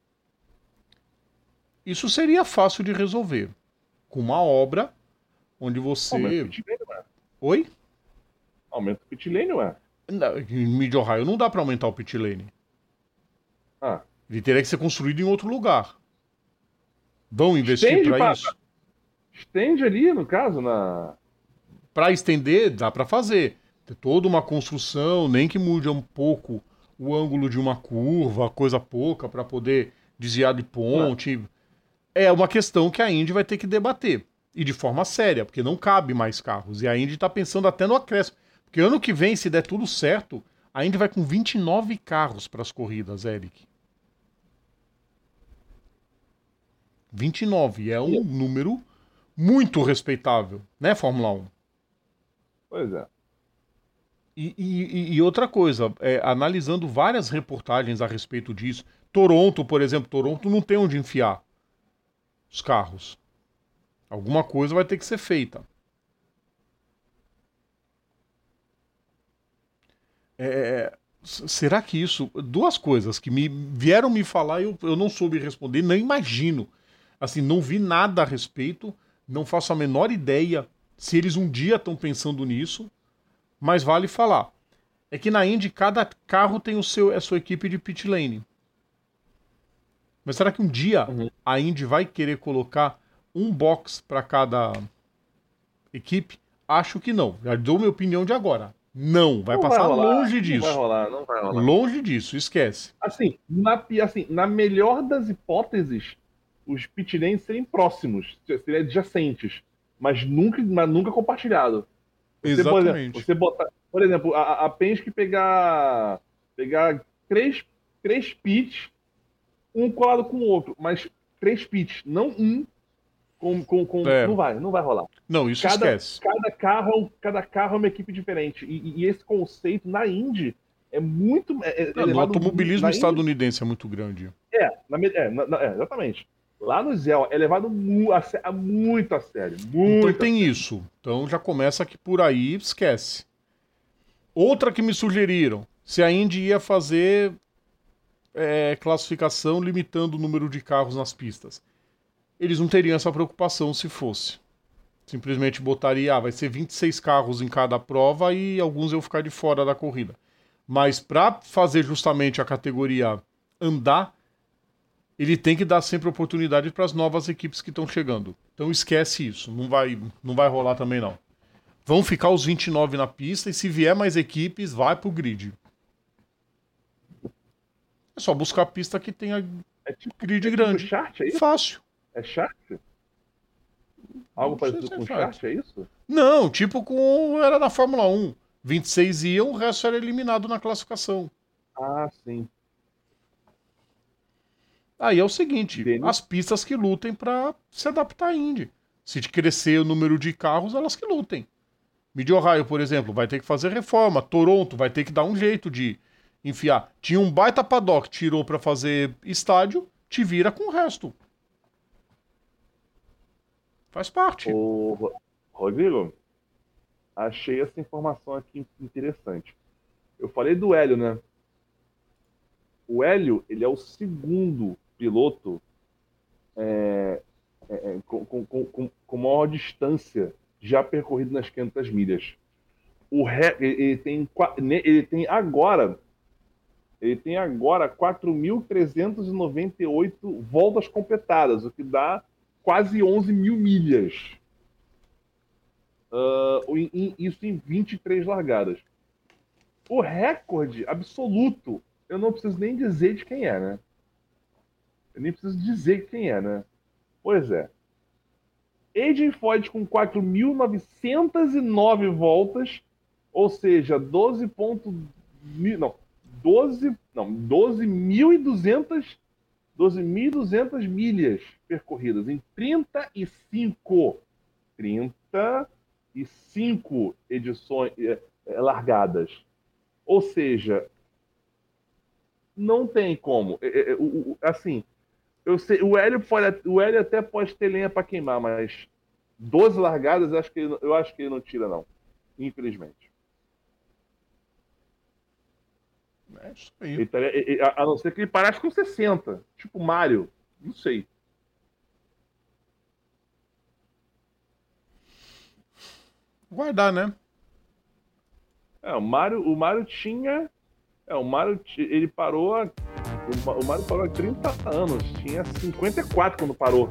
Isso seria fácil de resolver. Com uma obra onde você... Aumenta o pit lane, ué. Oi? Aumenta o pit lane, ué. Em Mid-Ohio não dá para aumentar o pit lane. Ah. Ele teria que ser construído em outro lugar. Vão investir para isso? Estende ali, no caso, na... Para estender, dá para fazer. Ter toda uma construção, nem que mude um pouco o ângulo de uma curva, coisa pouca, para poder desviar de ponte. É. é uma questão que a Indy vai ter que debater. E de forma séria, porque não cabe mais carros. E a Indy está pensando até no acréscimo. Porque ano que vem, se der tudo certo, a Indy vai com vinte e nove carros para as corridas, Eric. vinte e nove é um número muito respeitável, né, Fórmula um? Pois é. E, e, e outra coisa, é, analisando várias reportagens a respeito disso, Toronto, por exemplo, Toronto não tem onde enfiar os carros. Alguma coisa vai ter que ser feita. É, será que isso... Duas coisas que me vieram me falar e eu, eu não soube responder, nem imagino. Assim, não vi nada a respeito, não faço a menor ideia se eles um dia estão pensando nisso. Mas vale falar. É que na Indy cada carro tem o seu, a sua equipe de pit lane. Mas será que um dia uhum. a Indy vai querer colocar um box para cada equipe? Acho que não. Já dou minha opinião de agora. Não, vai não passar vai rolar, longe disso. Não vai rolar, não vai rolar. Longe disso, esquece. Assim, na, assim, na melhor das hipóteses, os pit lanes seriam próximos, seriam adjacentes, mas nunca, mas nunca compartilhado. Você, Exatamente. Por exemplo, você botar, por exemplo, a, a Penske pegar, pegar três, três pits, um colado com o outro, mas três pits, não um com, com, com é. não vai, não vai rolar. Não, isso cada, esquece. Cada carro, cada carro é uma equipe diferente e, e esse conceito na Indy é muito, é, não, é no automobilismo na estadunidense Indy, é muito grande. É, na, é, na, é exatamente. Lá no Zéu é levado mu a, a, muito a sério. Muito então tem isso. Então já começa que por aí esquece. Outra que me sugeriram, se a Indy ia fazer é, classificação limitando o número de carros nas pistas. Eles não teriam essa preocupação se fosse. Simplesmente botaria, ah, vai ser vinte e seis carros em cada prova e alguns iam ficar de fora da corrida. Mas para fazer justamente a categoria andar, ele tem que dar sempre oportunidade para as novas equipes que estão chegando. Então esquece isso, não vai, não vai rolar também não. Vão ficar os vinte e nove na pista e se vier mais equipes, vai pro grid. É só buscar a pista que tenha É tipo, grid é grande. tipo chart, é isso? Fácil. É chart? Algo Não sei parecido se é com chart. chart, é isso? Não, tipo com era na Fórmula um. vinte e seis iam, o resto era eliminado na classificação. Ah, sim. Aí é o seguinte, Dele. as pistas que lutem para se adaptar à Indy. Se crescer o número de carros, elas que lutem. Mid-Ohio, por exemplo, vai ter que fazer reforma. Toronto vai ter que dar um jeito de enfiar. Tinha um baita paddock, tirou para fazer estádio, te vira com o resto. Faz parte. Ô, Ro- Rodrigo, achei essa informação aqui interessante. Eu falei do Hélio, né? O Hélio, ele é o segundo piloto é, é, é, com, com, com, com maior distância já percorrido nas quinhentas milhas. O re, ele, ele tem, qua- ne- ele tem agora ele tem agora quatro mil trezentas e noventa e oito voltas completadas, o que dá quase onze mil milhas. Ah, em- em- isso em vinte e três largadas. O recorde absoluto, eu não preciso nem dizer de quem é, né? Eu nem preciso dizer quem é, né? Pois é. A J Foyt com quatro mil novecentas e nove voltas, ou seja, doze ponto não, doze, não, doze mil e duzentas doze mil e duzentas milhas percorridas em trinta e cinco trinta e cinco edições é, é, largadas. Ou seja, não tem como. É, é, o- o- assim, eu sei, o Hélio pode, o Hélio até pode ter lenha para queimar, mas doze largadas eu acho que ele, eu acho que ele não tira, não. Infelizmente. É isso aí. Ele estaria- ele- ele- a a não ser que ele parasse com sessenta. Tipo Mario. Não sei. Guardar, né? É, o Mario, o Mario tinha. É, o Mario ti- ele parou a, o, Ma- o Mario parou há trinta anos. Tinha cinquenta e quatro quando parou.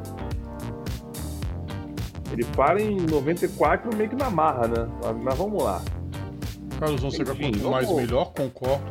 Ele para em noventa e quatro meio que na marra, né? Mas, mas vamos lá. Carlos Fonseca, Enfim, quanto vamos- mais melhor, concordo.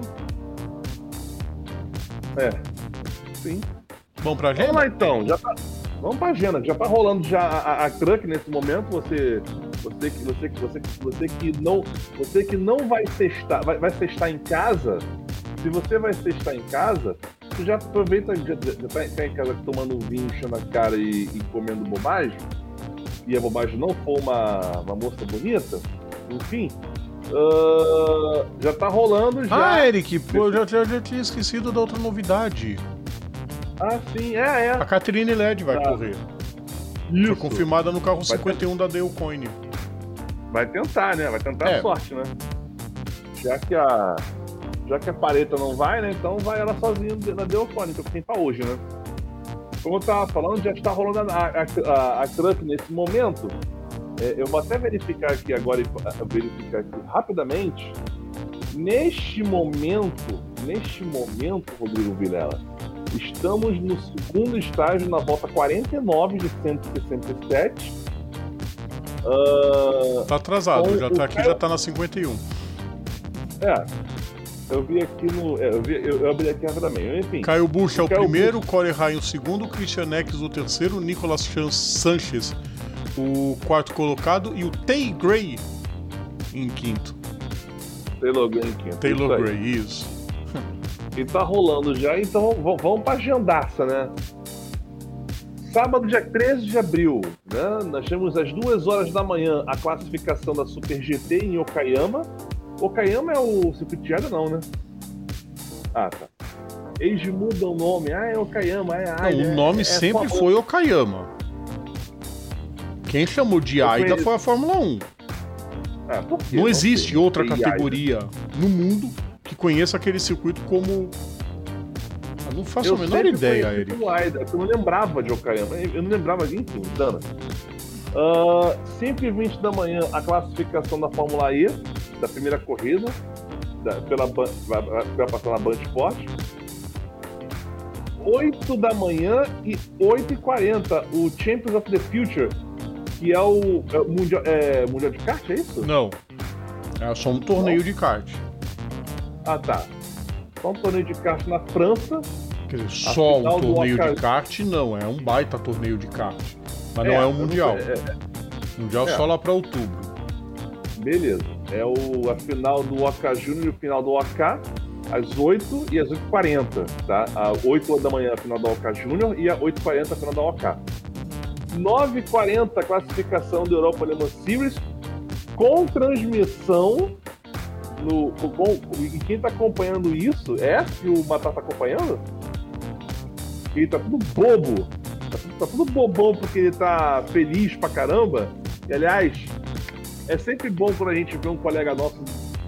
É. Sim. Vamos pra Vamos agenda? lá então. Já tá, vamos pra agenda. Já tá rolando já a, a, a truck nesse momento. Você, você que você que você, que- você que não, você que não vai sextar, vai, vai sextar em casa. Se você vai sextar em casa, você já aproveita, já, já tá, tá em casa tomando um vinho, enchendo a cara e, e comendo bobagem. E a bobagem não for uma, uma moça bonita, enfim, ah, já tá rolando já. Ah, Eric, pô, eu já, já, já tinha esquecido da outra novidade. Ah, sim, é, é. A Catherine L E D vai Tá. correr. Isso. Foi confirmada no carro Vai cinquenta e um da Dale Coyne. Vai tentar, né? Vai tentar É. a sorte, né? Já que a. Já que a Pareta não vai, né? Então vai ela sozinha na Deofone, que tem pra hoje, né? Como eu tava falando, já está rolando a, a, a, a truck nesse momento. É, eu vou até verificar aqui agora, e- a- verificar aqui rapidamente. Neste momento, neste momento, Rodrigo Vilela, estamos no segundo estágio, na volta quarenta e nove de cento e sessenta e sete. Ah, Tá atrasado, Com já o tá aqui, Caio- já tá na cinquenta e um. é, eu vi aqui no. é, eu, vi, eu, eu abri aqui rapidamente. Enfim, Caio Busch é o Caio primeiro, Corey Ryan o segundo, Christian Eckes o terceiro, Nicolas Chan Sanchez o quarto colocado e o Tay Gray em quinto. Taylor Green aqui. Taylor Isso aí. Gray, isso. E tá rolando já, então v- vamos pra agendaça, né? Sábado, dia treze de abril, né? Nós temos às duas horas da manhã a classificação da Super G T em Okayama. Okayama é o circuito de área, não, né? Ah, tá. Eles mudam o nome. Ah, é Okayama. É, Não, Aida, o nome é, é sempre Fórmula- foi Okayama. Quem chamou de Eu Aida conheço. foi a Fórmula um. Ah, por quê? Não existe sei. outra E Aida? categoria no mundo que conheça aquele circuito como. Eu não faço a menor sempre ideia, conheci Eric. como Aida, eu não lembrava de Okayama. Eu não lembrava, enfim, Dana. Uh, cinco e vinte da manhã, a classificação da Fórmula E, da primeira corrida, da, pela, vai, vai passar na Band Esporte. oito da manhã e oito e quarenta, o Champions of the Future, que é o, é o mundial, é, mundial de kart, é isso? Não. É só um torneio Não. de kart. Ah, tá. Só um torneio de kart na França. Quer dizer, só um final do torneio Oca- de kart, não. É um baita torneio de kart. Mas não É, é eu um não mundial. sei, é- Mundial é. só lá pra outubro. Beleza. É o, a final do Oca Júnior e o final do OK, às oito e às oito e quarenta, tá? Às oito da manhã a final da Oca Júnior e às oito e quarenta a final da OK. nove e quarenta a classificação da Europa Le Mans Series, com transmissão no, com, e quem tá acompanhando isso é que o Matar tá acompanhando? Ele tá tudo bobo, tá tudo, tá tudo bobão porque ele tá feliz pra caramba. E aliás, é sempre bom quando a gente vê um colega nosso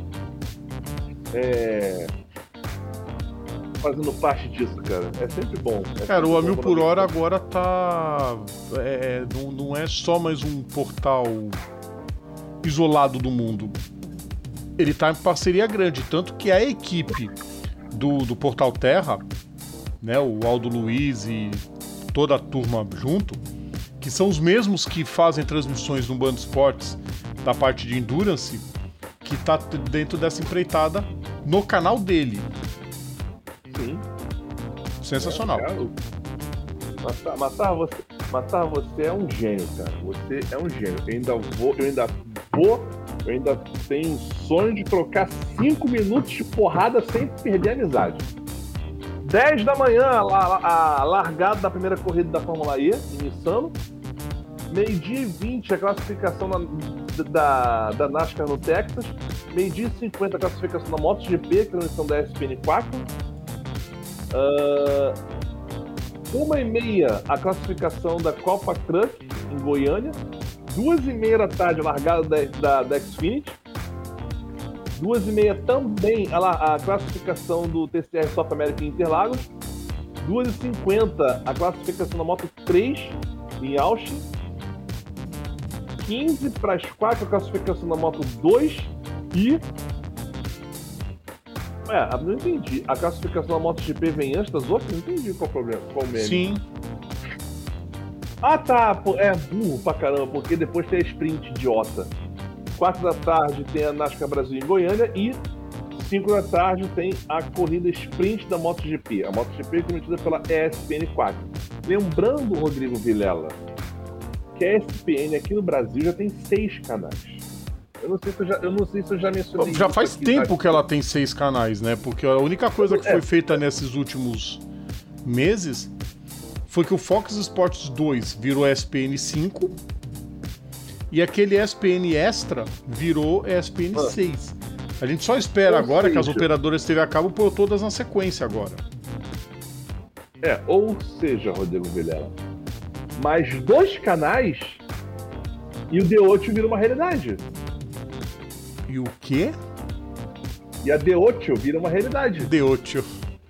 é, fazendo parte disso, cara. É sempre bom. É Cara, sempre o A bom Mil quando por alguém- Hora agora tá. é, não, não é só mais um portal isolado do mundo. Ele tá em parceria grande, tanto que a equipe do, do Portal Terra, né, o Aldo Luiz e toda a turma junto, que são os mesmos que fazem transmissões no Band Esportes da parte de Endurance, que tá dentro dessa empreitada no canal dele. Sim. Sensacional. É, cara, o- Matar, matar, você, matar você é um gênio, cara. Você é um gênio. Eu ainda vou, eu ainda vou, eu ainda tenho um sonho de trocar cinco minutos de porrada sem perder a amizade. dez da manhã, a, a, a largada da primeira corrida da Fórmula E, em Missano. Meio-dia e vinte, a classificação na, da, da NASCAR no Texas. Meio-dia e cinquenta, a classificação da MotoGP, transmissão da E S P N quatro. Uh, uma e meia, a classificação da Copa Truck, em Goiânia. Duas e meia da tarde, a largada da, da, da Xfinity. Duas e meia também a, a classificação do T C R South America em Interlagos. Duas e cinquenta, a classificação da Moto três em Austin. quinze para as quatro, a classificação da Moto dois. E... É, eu não entendi. A classificação da MotoGP vem antes das outras? Não entendi qual o problema. Qual o meme. Sim. Ah, tá. Pô, é burro pra caramba, porque depois tem a sprint idiota. quatro da tarde tem a NASCAR Brasil em Goiânia e cinco da tarde tem a corrida sprint da MotoGP. A MotoGP é cometida pela E S P N quatro. Lembrando, Rodrigo Vilela, que a E S P N aqui no Brasil já tem seis canais. Eu não sei se eu já, eu não sei se eu já mencionei Já isso faz aqui, tempo tá? que ela tem seis canais, né? Porque a única coisa que É. foi feita nesses últimos meses foi que o Fox Sports dois virou E S P N cinco e aquele E S P N Extra virou E S P N seis. A gente só espera Ou agora que as seja- operadoras T V a cabo pôr todas na sequência agora. É, ou seja, Rodrigo Vilela, mais dois canais e o D oito vira uma realidade. E o quê? E a D oito vira uma realidade. D oito.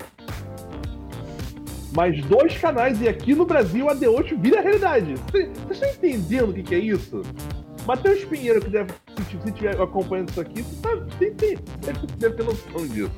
Mais dois canais e aqui no Brasil a D oito vira realidade. Vocês estão entendendo o que, que é isso? Matheus Pinheiro, que deve, se estiver acompanhando isso aqui, tá, tem, tem, deve, deve ter noção disso.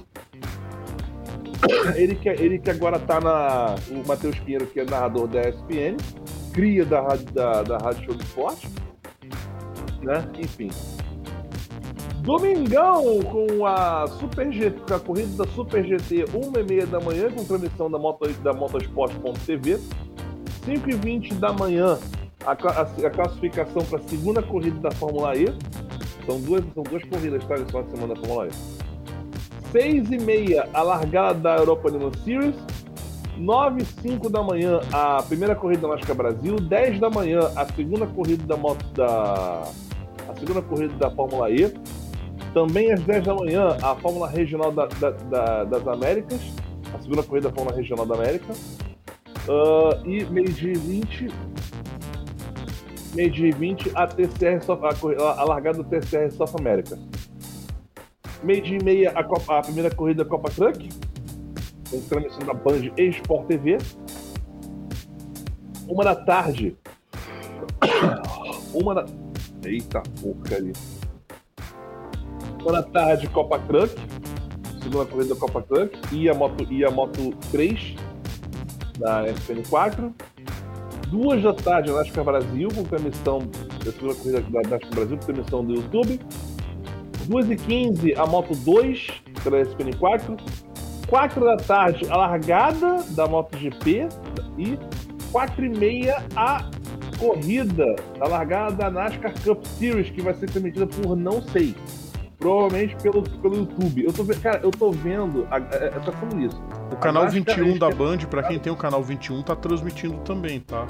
Ele que, ele que agora tá na... O Matheus Pinheiro, que é narrador da E S P N, cria da, rádio- da, da Rádio Show do Esporte, né? Enfim. Domingão com a Super G T, com a corrida da Super G T, uma e meia da manhã, com transmissão da, Moto, da motosport ponto T V. cinco e vinte da manhã, a, cla- a- a classificação para a segunda corrida da Fórmula E. São duas, são duas corridas, tá? Esse final de semana da Fórmula E. seis e meia, a largada da Europa Le Mans Series. nove e cinco da manhã, a primeira corrida da NASCAR Brasil. dez da manhã, a segunda corrida da moto da a segunda corrida da Fórmula E. Também às dez da manhã, a Fórmula Regional da, da- da- das Américas, a segunda corrida da Fórmula Regional da América. Ah, e meio-dia e vinte, meio-dia e vinte, a T C R, South- a, corri- a largada do T C R South America. Meio-dia e meia, a, Copa- a primeira corrida da Copa Truck, com transmissão da Band e Sport T V. Uma da tarde, Uma da... Eita porca ali. Uma da tarde, Copa Truck. Segunda corrida da Copa Truck. E a Moto, e a Moto três da F P N quatro. Duas da tarde, NASCAR Brasil, com transmissão da segunda corrida da NASCAR Brasil, com transmissão do YouTube. Duas e quinze, a Moto dois, pela S P N quatro. Quatro da tarde, a largada da MotoGP. E quatro e meia, a corrida, a largada da NASCAR Cup Series, que vai ser transmitida por não sei. Provavelmente pelo, pelo YouTube. Eu tô, cara, eu tô vendo. A, a, a, tá falando isso. O canal vinte e um da Band, pra quem tem o canal vinte e um, tá transmitindo também, tá?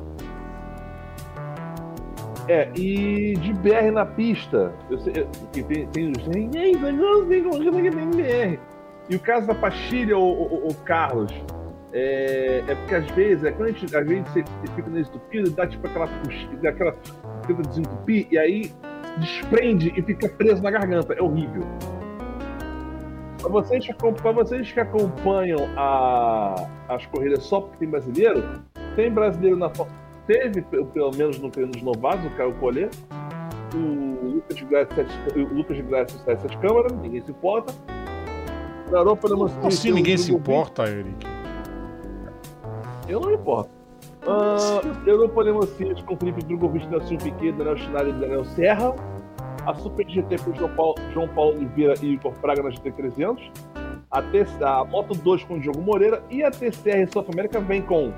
É, e de B R na pista. Eu sei, eu, tem, tem os. Ei, não tem corrida que tem B R. E o caso da Pastilha, o, o, o Carlos, é, é porque às vezes, é, quando a gente, às vezes você fica nesse estupido, dá tipo aquela puxada, aquela tenta desentupir, e aí desprende e fica preso na garganta. É horrível. Para vocês, para vocês que acompanham a, as corridas só porque tem brasileiro, tem brasileiro na teve, pelo menos no treino dos novatos, o Caio Collet, o Lucas de Graça, o Lucas de Graça sete sete câmera, ninguém se importa. Na Europa, Como assim ninguém se importa, Eric? Eu não me importo. Uh, Europa Lemocias com Felipe Drogovic, Nelson Piquet, Daniel Schneider e Daniel Serra. A Super G T com João Paulo, João Paulo Oliveira e Igor Fraga na G T trezentos. A, T, a Moto dois com Diogo Moreira. E a T C R South America vem com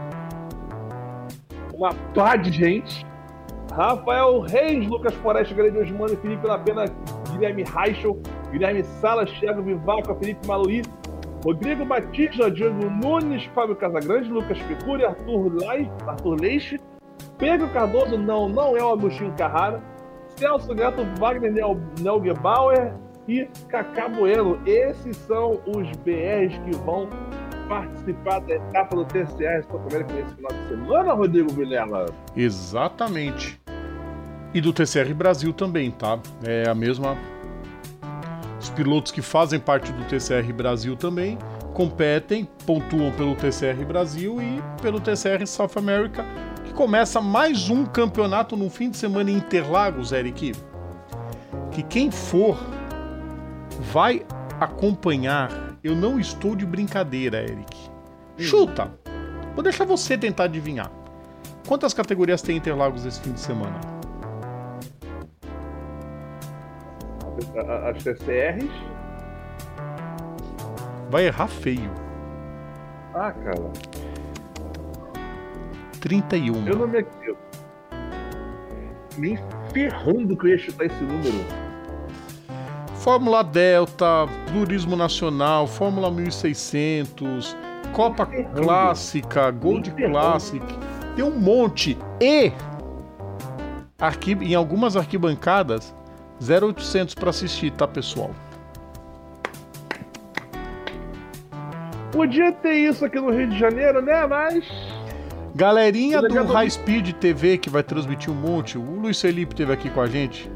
uma pá de gente. Rafael Reis, Lucas Foreste, Galera Osmano, Felipe Lapena, Guilherme Reichel, Guilherme Salas, Thiago Vivaco, Felipe Maluí, Rodrigo Batista, Diego Nunes, Fábio Casagrande, Lucas Picuri, Arthur, Lai, Arthur Leixe, Pedro Cardoso, não, não é o Agostinho Carrara, Celso Gato, Wagner Nel, Nelgebauer e Cacá Bueno. Esses são os B Rs que vão participar da etapa do T C R South America nesse final de semana, Rodrigo Vilela. Exatamente. E do T C R Brasil também, tá? É a mesma... Os pilotos que fazem parte do T C R Brasil também competem, pontuam pelo T C R Brasil e pelo T C R South America, que começa mais um campeonato no fim de semana em Interlagos, Eric. Que quem for vai acompanhar. Eu não estou de brincadeira, Eric. Chuta! Vou deixar você tentar adivinhar. Quantas categorias tem Interlagos esse fim de semana? As T C Rs? Vai errar feio. Ah, cara. trinta e um. Eu não me acredito. Nem ferrando que eu ia chutar esse número. Fórmula Delta, Turismo Nacional, Fórmula mil e seiscentos, Copa Clássica, Gold Classic. Tem um monte. E arqui... em algumas arquibancadas, zero oitocentos para assistir, tá, pessoal? Podia ter isso aqui no Rio de Janeiro, né? Mas... Galerinha do High Speed T V, que vai transmitir um monte. O Luiz Felipe esteve aqui com a gente.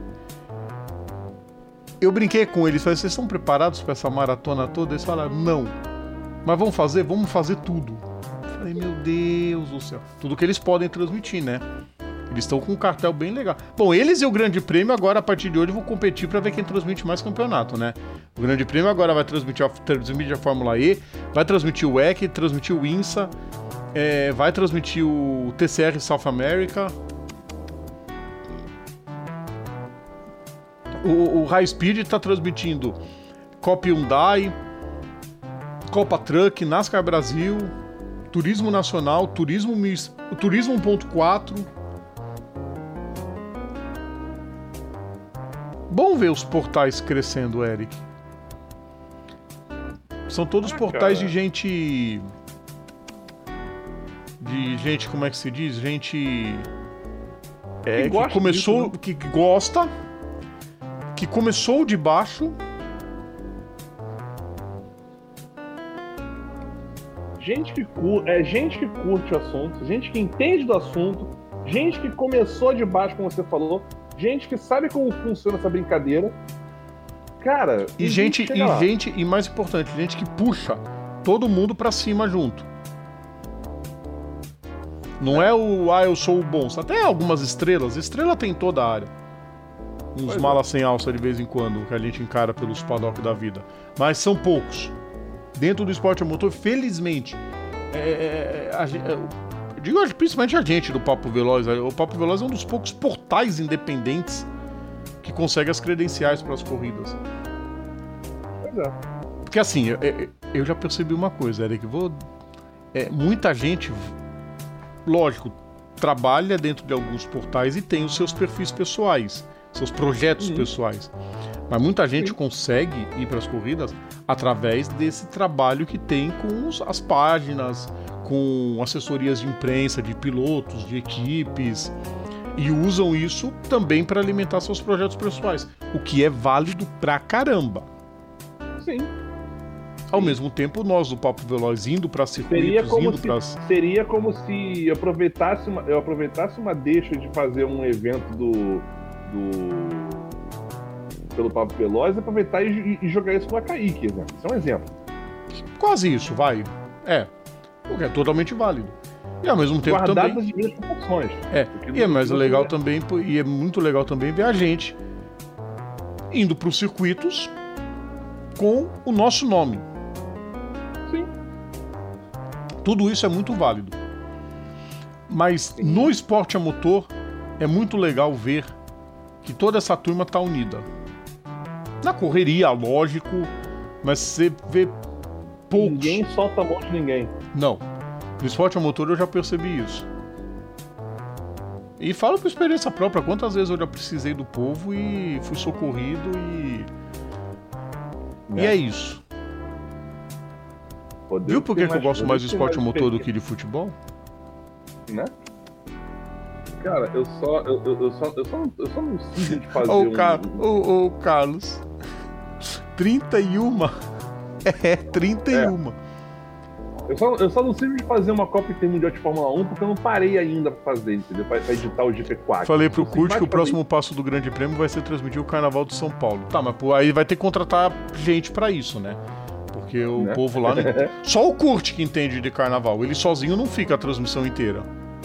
Eu brinquei com eles, falei, vocês estão preparados para essa maratona toda? Eles falaram, não. Mas vamos fazer? Vamos fazer tudo. Eu falei, meu Deus do céu. Tudo que eles podem transmitir, né? Eles estão com um cartel bem legal. Bom, eles e o Grande Prêmio agora, a partir de hoje, vão competir para ver quem transmite mais campeonato, né? O Grande Prêmio agora vai transmitir a, transmitir a Fórmula E, vai transmitir o W E C, transmitir o INSA, é, vai transmitir o T C R South America. O, o High Speed está transmitindo Copa Hyundai, Copa Truck, NASCAR Brasil, Turismo Nacional, Turismo, Turismo um ponto quatro. Bom ver os portais crescendo, Eric. São todos ah, portais cara. de gente... De gente, como é que se diz? Gente... É, que, que começou... Disso, que gosta... Que começou de baixo. Gente que, cur... é, gente que curte o assunto, gente que entende do assunto, gente que começou de baixo, como você falou, gente que sabe como funciona essa brincadeira. Cara, e gente, e gente, e mais importante, gente que puxa todo mundo pra cima junto. Não é o, ah, eu sou o bom. Até algumas estrelas. Estrela tem toda a área. Uns Pois malas sem alça de vez em quando, que a gente encara pelos paddock da vida. Mas são poucos. Dentro do esporte a motor, felizmente, é, é, a, é, eu digo principalmente a gente do Papo Veloz. O Papo Veloz é um dos poucos portais independentes que consegue as credenciais para as corridas. Pois é. Porque assim, eu, eu já percebi uma coisa, Eric. Vou, é, muita gente, lógico, trabalha dentro de alguns portais e tem os seus perfis pessoais, seus projetos uhum. pessoais. Mas muita gente Sim. consegue ir para as corridas através desse trabalho que tem com os, as páginas, com assessorias de imprensa, de pilotos, de equipes, e usam isso também para alimentar seus projetos pessoais, o que é válido pra caramba. Sim. Ao Sim. mesmo tempo, nós do Papo Veloz indo para circuitos, seria como indo se, para... Seria como se eu aproveitasse uma, eu aproveitasse uma deixa de fazer um evento do... do... pelo Papo Veloz, aproveitar e, e jogar isso com a Kaique, né? Isso é um exemplo. Quase isso, vai. É. Porque é totalmente válido. E ao mesmo tempo Guardado também... as devidas proporções. É, e é mais legal também, e é muito legal também ver a gente indo para os circuitos com o nosso nome. Sim. Tudo isso é muito válido. Mas Sim. no esporte a motor é muito legal ver que toda essa turma tá unida. Na correria, lógico, mas você vê poucos. Ninguém solta a mão de ninguém. Não. No esporte a motor eu já percebi isso. E falo por experiência própria, quantas vezes eu já precisei do povo e fui socorrido e... É. E é isso. Poder Viu por que, que eu mais, gosto mais de esporte a motor do que que de futebol? Né? Cara, eu só, eu, eu, eu só, eu só, não, eu só não sinto de fazer Ô, um... Car... ô, ô, Carlos. trinta e um. É, trinta e um. É. Eu só, eu só não sei de fazer uma Copa Intermundial de Fórmula um porque eu não parei ainda pra fazer, entendeu? Pra, pra editar o G P quatro. Falei pro Curti Kurt que o próximo isso. passo do Grande Prêmio vai ser transmitir o Carnaval de São Paulo. Tá, mas pô, aí vai ter que contratar gente pra isso, né? Porque o né? povo lá... Não... Só o Kurt que entende de Carnaval. Ele sozinho não fica a transmissão inteira.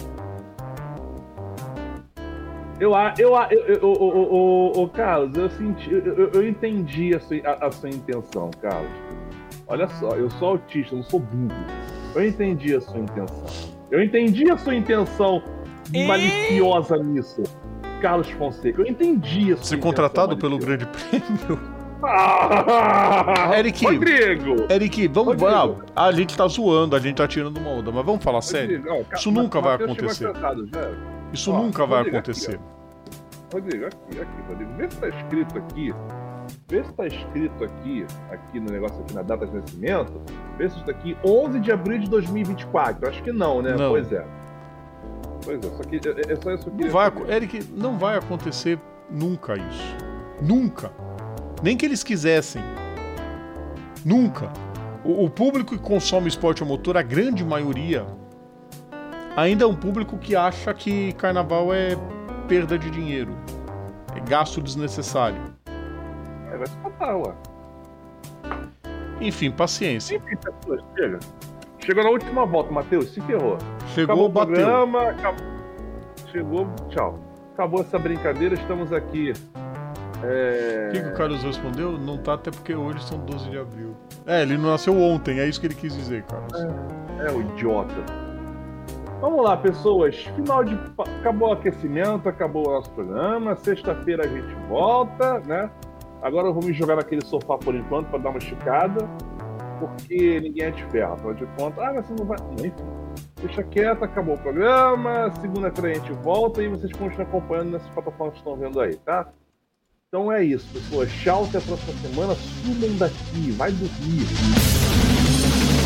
Eu, eu, eu, eu, eu, eu, Carlos, eu senti, eu, eu, eu entendi a sua, a, a sua intenção, Carlos. Olha só, eu sou autista, não sou burro. Eu entendi a sua intenção. Eu entendi a sua intenção e... maliciosa nisso, Carlos Fonseca. Eu entendi a sua Ser intenção contratado maliciosa. pelo Grande Prêmio. Ah, Eric, Rodrigo, Eric, vamos. Rodrigo. Ah, a gente tá zoando, a gente tá tirando uma onda, mas vamos falar sério. Rodrigo, ó, Isso nunca vai Mateus acontecer. Já. Isso ó, nunca vai Rodrigo, acontecer. Aqui, Rodrigo, aqui, aqui, Rodrigo. Vê se tá escrito aqui. Vê se tá escrito aqui, aqui no negócio, aqui na data de nascimento. Vê se está aqui onze de abril de dois mil e vinte e quatro. Acho que não, né? Não. Pois é. Pois é, só que é, é só isso aqui. Não vai, Eric, não vai acontecer nunca isso. Nunca. Nem que eles quisessem. Nunca. O, o público que consome esporte a motor, a grande maioria, ainda é um público que acha que carnaval é perda de dinheiro. É gasto desnecessário. É, vai se matar, ué. Enfim, paciência. Enfim, pessoas, chega. Chegou na última volta, Matheus, se ferrou. Chegou, acabou bateu. o programa, acabou... Chegou, tchau. Acabou essa brincadeira, estamos aqui. É... O que, que o Carlos respondeu? Não tá, até porque hoje são doze de abril. É, ele não nasceu ontem, é isso que ele quis dizer, Carlos. É, é o idiota. Vamos lá, pessoas. Final de... Acabou o aquecimento, acabou o nosso programa. Sexta-feira a gente volta, né? Agora eu vou me jogar naquele sofá por enquanto para dar uma esticada, porque ninguém é de ferro. Afinal de contas, ah, mas você não vai... Enfim, deixa quieto, acabou o programa. Segunda-feira a gente volta e vocês continuam acompanhando nessas plataformas que estão vendo aí, tá? Então é isso, pessoas. Tchau, até a próxima semana. Sumam daqui, vai dormir.